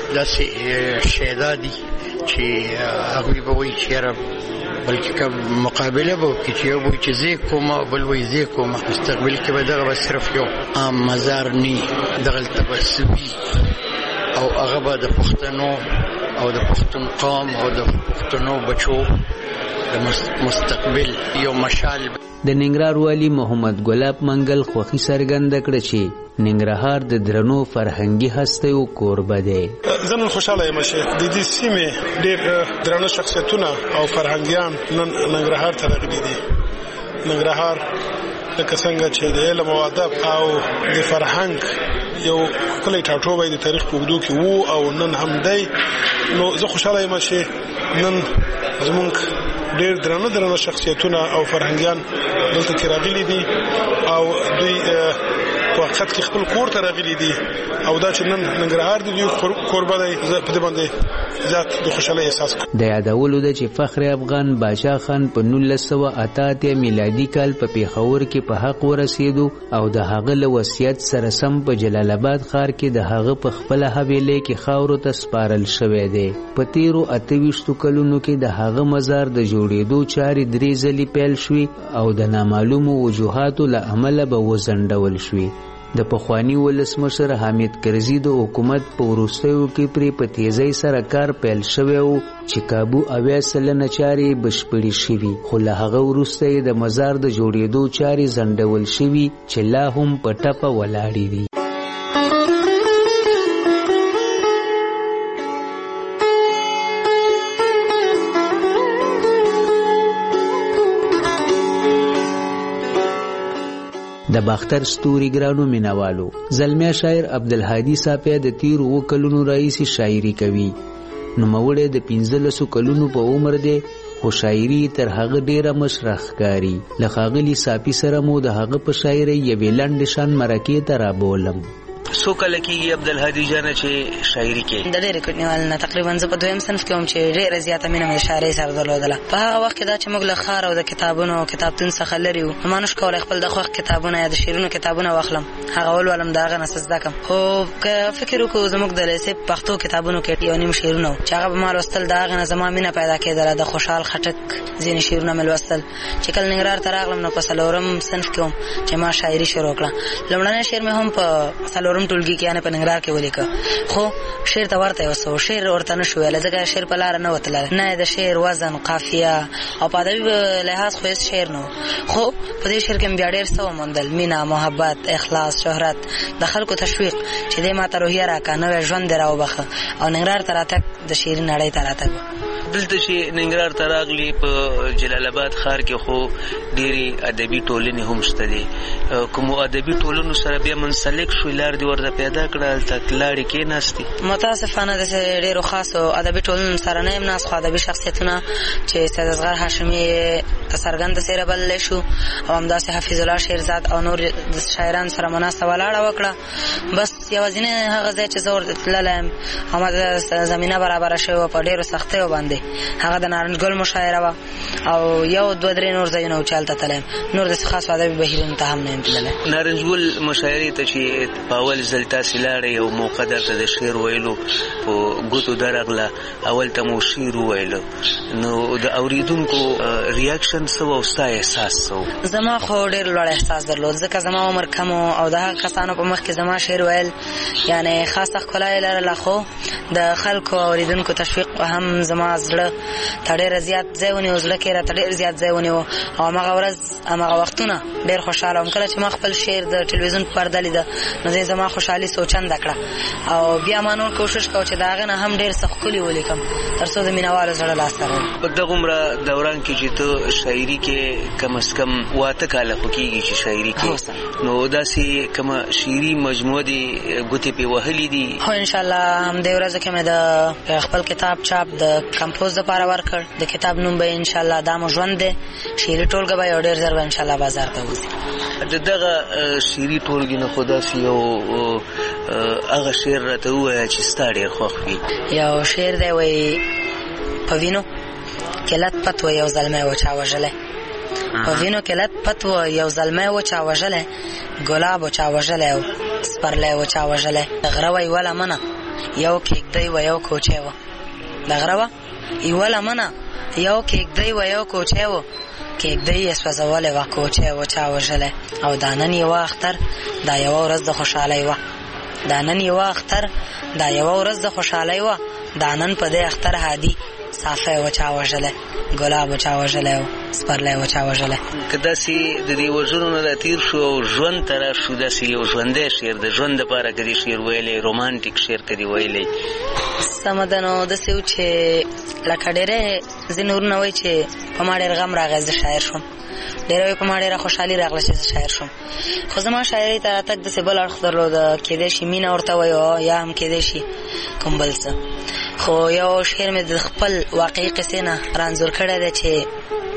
داسې شهدا دي چې هغه به وایي چې رب بلکې مقابله به کې چې وایي چې زه کوم بل وایي زه کوم مستقبل کې به دغه صرف یو عام مزار ني دغه تبسبي او هغه به د پښتنو او د پښتون قوم او د پښتنو بچو د مستقبل یو مشال. د ننګرهار والی محمد ګلاب منګل خوخي سرګند کړ چې ننګرهار د درنو فرهنګي هستیو کوربه دی. زمون خوشاله یم چې د دې سیمې ډېر درنو شخصیتونه او فرهنګيان نن ننګرهار ته راغلي دي. ننګرهار لکه څنګه چې د علم او ادب او د فرهنګ یو کلی ټاټوبی د تاریخ په اوږدو کې وو او نن هم دی. نو زه خوشاله یم چې نن زمونږ ډېر درنو درنو شخصیتونه او فرهنګيان دلته کې راغلي دي او دوی په وخت کې خپل کور ته راغلي دي او دا چې نن ننګرهار د دوی کوربه دی په دې باندې ذات د خوشاله احساس کوم. د یادولو د چې فخر افغان بادشاہ خان په نولس سوه اته اتیا میلادي کال په پیښور کې په حق ورسېدو او د هغه له وصیت سره سم په جلال آباد ښار کې د هغه په خپل حویلې کې خاورو ته سپارل شوی دی. په تیرو اته ویشتو کلونو کې د هغه مزار د جوړېدو چارې درې ځلې پیل شوې او د نامعلومو وجوهاتو له امله به وځنډول شوې. د پخوانی ولسمشر حامد کرزي د حکومت په وروستیو کې پرې په تیزۍ سره کار پیل شوی و چې کابو اویا سلنه چارې بشپړې شوي خو له هغه وروسته د مزار د جوړېدو چارې ځنډول شوي چې لا هم په ټپه ولاړې دي. د باختر ستوري ګرانو مینوالو زلمیا شاعر عبدالهادي صافی د تیر و کلونو رئیس شاعري کوي. نو موړې د پنځلسو کلونو په عمر دی خو شاعري تر هغه ډیره مشرخ کاری. لخاغلی صافی سره مو د هغه په شاعري یوې لنډ شان مرکې ته رابولم. سو کله کېږي عبدالهادي جانه چې شاعري کې د ډېرې کوټنیوال نه تقریبا زه په دویم صنف کې وم چې ډېره زیاته مینه مې د شاعرۍ سره درلودله. په هغه وخت کې دا چې موږ له ښار او د کتابونو او کتابتون څخه لرې وو ما نشو کولی خپل د خوښ کتابونه یا د شعرونو کتابونه واخلم هغه ولولم د هغه نه څه زده کړم. خو که فکر وکړو زموږ د لیسې پښتو کتابونو کې یو نیم شعرونه وو چې هغه به ما لوستل د هغې نه زما مینه پیدا کېدله. د خوشحال خټک ځینې شعرونه مې لوستل. چې کله ننګرهار ته راغلم نو په څلورم صنف کې وم چې ما شاعري شروع کړه. لومړنی شعر مې هم په څلورم ټولګي کې یعنې په ننګرهار کې ولیکه خو شعر ته ورته وسو شعر ورته نشو ویلی ځکه شعر په لاره نه وتله نه د شعر وزن قافیه او په ادبي لحاظ خو هېڅ شعر نه خو په دې شعر کې مې بیا ډېر څه وموندل مینه محبت اخلاص شهرت د خلکو تشویق چې دې ما ته روحیه راکړه نوی ژوند دې راوبخه او ننګرهار ته راتګ د شعري نړۍ ته راتګ. دلته چې ننګرهار ته راغلي په جلال آباد ښار کې خو ډېرې ادبي ټولنې هم شته دي. کومو ادبي ټولنو سره بیا منسلک شوې لار دې ورته پیدا کړه هلته لاړې کېناستې؟ متاسفانه داسې ډېرو خاصو ادبي ټولنو سره نه یم ناست خو ادبي شخصیتونه چې سید اصغر هاشمي څرګنده څېره بللی شو او همداسې حفیظ الله شیرزاد او نور د شاعرانو سره مناسته ولاړه وکړه. بس یوازینی هغه ځای چې زور تللم همدا زمينه برابر شوه په ډیرو سختیو باندې هغه د نارنج ګل مشاعره وا او یو دوه درې نور ځایونه چالت تلم نور د خاص ادبي بهیرون ته هم نه تللم. نارنج ګل مشاعره ته چې په اول ځل تاسو لاړې یو موقع درته د شعر ویلو په ګوتو درغله اول ته مو شعر ویلو نو د اوریدونکو ریاکشن سو او ستا احساس سو؟ زما خو ډیر لوړ احساس درلود ځکه زما عمر کم او د هغه کسانو په مخ کې زما شعر ویل یعنی خاصه ښکلا لرله خو د خلکو اوریدونکو تشویق هم زما زړه ته ډیر زیات ځای ونیو زړه کې راته ډیر زیات ځای ونیو او هغه ورځ هغه وختونه ډیر خوشاله وم کله چې ما خپل شعر د ټلویزیون په پرده لید نو زما خوشحالي سوچند کړه او بیا ما نور کوشش کوم چې دا غنه هم ډیر سخت کلی ولیکم تر څو د مینوالو زړه لاس ته راوړم. په دغه عمر دوران کې چې ته شاعري کې کم از کم واته کاله خوکیږي چې شاعري کې نو داسې کومه شعري مجموعه دی ګوتې په وهلې دي؟ خو ان شاء الله هم د ورځې کې مې د خپل کتاب چاپ د کمپوز لپاره ورکړ د کتاب نوم به ان شاء الله د مژوند دی شعري ټولګه به ډیر ضرور ان شاء الله بازار ته وځي. د دغه شعري ټولګې نه خدا سي یو هغه شعر راته وایي چې ستا ډېر خوښ وي. یو شعر دی وایي په وینو کې لت پت و یو زلمی و چا وژلی په وینو کې لت پت و یو زلمی و چا وژلی ګلاب و چا وژلی او سپرلی و چا وژلی د غره و یوه لمنه یو کېږدی و یو کوچی و د غره و یوه لمنه یو کېږدی و یو کوچی و کېږدی یې سوځولی وه کوچی و چا وژلی او دا نن یوه اختر دا یوه ورځ د خوشحالۍ وه دا نن یوه اختر دا یوه ورځ د خوشحالۍ وه دا نن په دې اختر هادي صافی و چا وژلی ګلاب و چا وژلی او سپرلی و چا وژلی. که داسې د دې وژنو نه را تېر شو او ژوند ته راشو داسې یو ژوندی شعر د ژوند دپاره که دې شعر ویلی رومانټیک شعر که دې ویلی سمه ده نو داسې و چې لکه ډېری ځینې ورونه وایي چې په ما ډېر غم راغی زه شاعر شوم ډېره وایي په ما ډېره خوشحالي راغله چې زه شاعر شوم خو زما شاعرۍ ته راتګ داسې بل اړخ درلوده کېدای شي مینه ورته وایو یا هم کېدای شي کوم بل څه خو یو شعر مې د خپل واقعي قصې نه رانځور کړی دی چې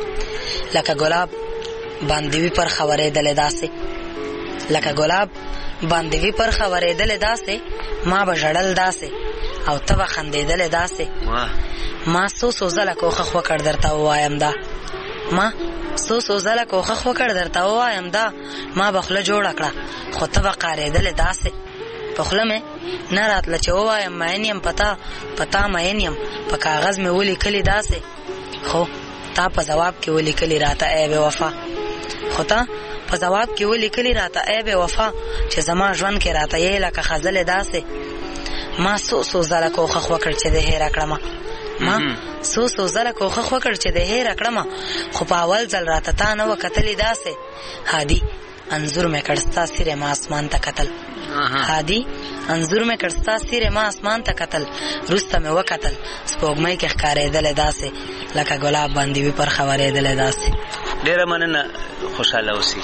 لکه ګلاب باندې وي پر خورېدلې داسې لکه ګلاب باندې وي پر خورېدلې داسې ما به ژړل داسې او ته به خندېدلې داسې ما څو څو ځله کوښښ وکړ درته ووایم دا ما څو څو ځله کوښښ وکړ درته ووایم دا ما به خوله جوړه کړه خو ته به قارېدلې داسې په خوله مې نه راتله چې ووایم مین یم په تا په تا مین یم په کاغذ مې ولیکلي داسې خو تا په ځواب کې ولیکلي راته ای بې وفا خو تا په ځواب کې ولیکلي راته ای بې وفا چې زما ژوند کې راته یې لکه خزلې داسې ما څو څو ځله کوښښ وکړ چې دې هېره کړمه ما څو څو ځله کوښښ وکړ چې دې هېره کړمه خو په اول ځل راته تا نه وه کتلې داسې هادي انځور مې کړ ستا سیرې ما اسمان ته کتل هادي انځور مې کړ ستا سیرې ما اسمان ته کتل وروسته مې وکتل سپوږمۍ کې ښکارېدلې داسې لکه ګلاب باندې وي پر خورېدلې داسې. ډېره مننه خوشحاله اوسئ.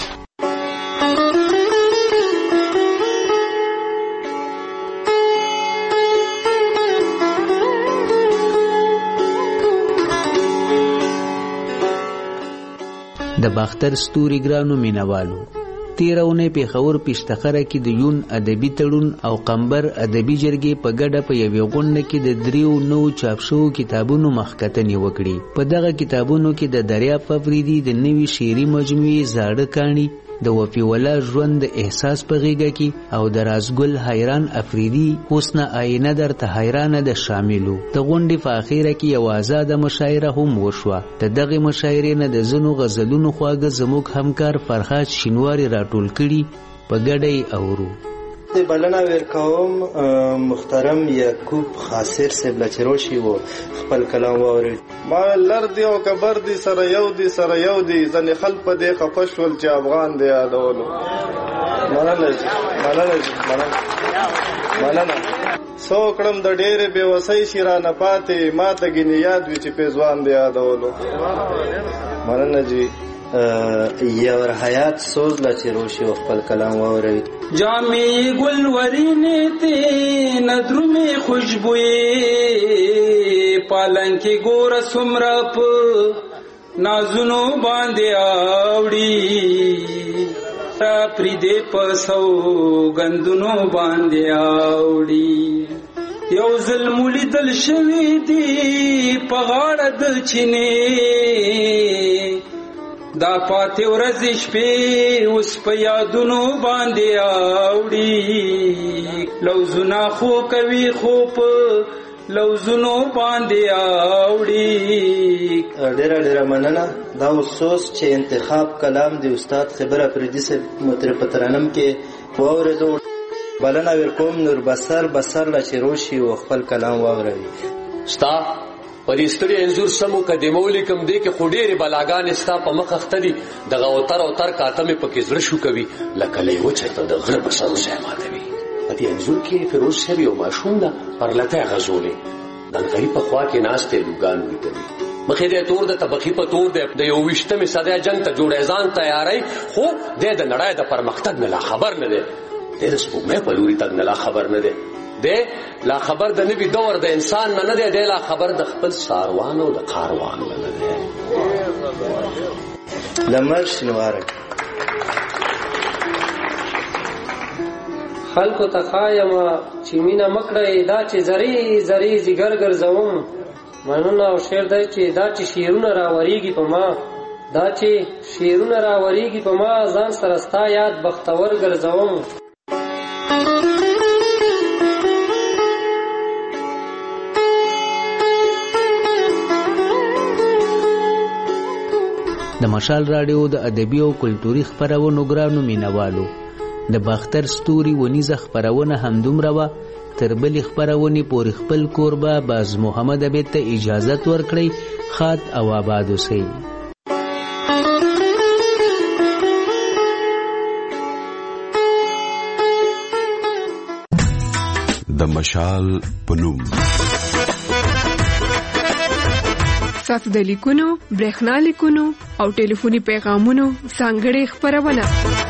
د باختر ستوري ګرانو مینوالو تیرونه پیښور پښتخره کې د یون ادبي تړون او قمبر ادبي جرګې په ګډه په یوې غونډه کې د دریو نو چاپ شوو کتابونو مخکتنې وکړي. په دغه کتابونو کې د دریاب افریدي د نوي شعري مجموعې زاړه کاڼي د وفي ولا ژوند احساس په غیږه کې او د رازګل حیران افریدي حسن آینه درته حیرانه د شاملو. د غونډې په اخیره کې یو آزاده مشاعره هم وشوه. د دغه مشاعرې نه د ځینو غزلونو خواږه زموږ همکار فرهاد شینواري راټول کړي په ګډه یې اورو. بلنه ورکوم محترم یعقوب خاصر صاحب لچروشي وو خپل کلام واورید. ما لر دی او کبر دی سره یو دی سره یو دی ځنې خلک په دې خفشول چې افغان دی یادولو. مننه مننه مننه سو کړم د ډېرې بېوسۍ شي رانه پاتې ما ته ګینې یاد وي چې پېزوان دی یادولو. مننه جی یور حیات سوز لچروشي وو خپل کلام واورید. جامی گل ورینه تی ندرمی خوشبوئی پالنکی گور سمرپ نازونو باندې آوڑی را پریدې پسو غندونو باندې اوړي یو ظلم لیدل شوی دی په غاړه د چینې دا پاتې ورځې شپې اوس په یادونو باندې اوړي لوزونه خو کوي خو په لوزونو باندې اوړي. ډیره ډیره مننه. دا اوسوس چې انتخاب کلام دی استاد خبره پردي سه مطرب ترانم کې واورېدو بلنه ورکوم نور بسر بسر لا چروشي او خپل کلام واوروي. ستا پرېستړي انزور سمو قدمولې کم دی کې خډېره بلاګان ستا په مخ اختري دغه اوتر اوتر کاتمه پکې زړه شو کوي لکه لې و چې د غړ بسر سه ماتوي. دې انزور کې فیروز شوی او ماشوم دا پرلته غزولې د غریب په خوا کې ناشته لوګان ویتلی مخې دې تور د طبقي په تور د یو وشتمه صدې جنگ ته جوړې ځان تیاری خو د نړۍ د پرمختګ نه خبر نه دی د سپوږمۍ په لوري تک نه خبر نه دی د لا خبر د نبی دور د انسان نه دی د لا خبر د خپل ساروانو د کاروان نه دی. لمر شنوارک خلکو ته خایم چې مینا مکړې دا چې زری زری زیګر ګرځوم مننه او شعر دی چې دا چې شیرونه راوریږي په ما دا چې شیرونه راوریږي په ما ځان سره ستا یاد بختور ګرځوم. د مشال رادیو د ادبي او کلتوري خبرونو ګرانو مینوالو د باختر ستوري ونیزه خبرونه همدومره وا تر بل خبرونه پورې خپل کوربه باز محمد ابد ته اجازه ورکړي. خات او آباد اوسئ. د مشال پنوم ستاسو د لیکونو، برېښنا لیکونو او ټلیفوني پیغامونو ځانګړې خبرونه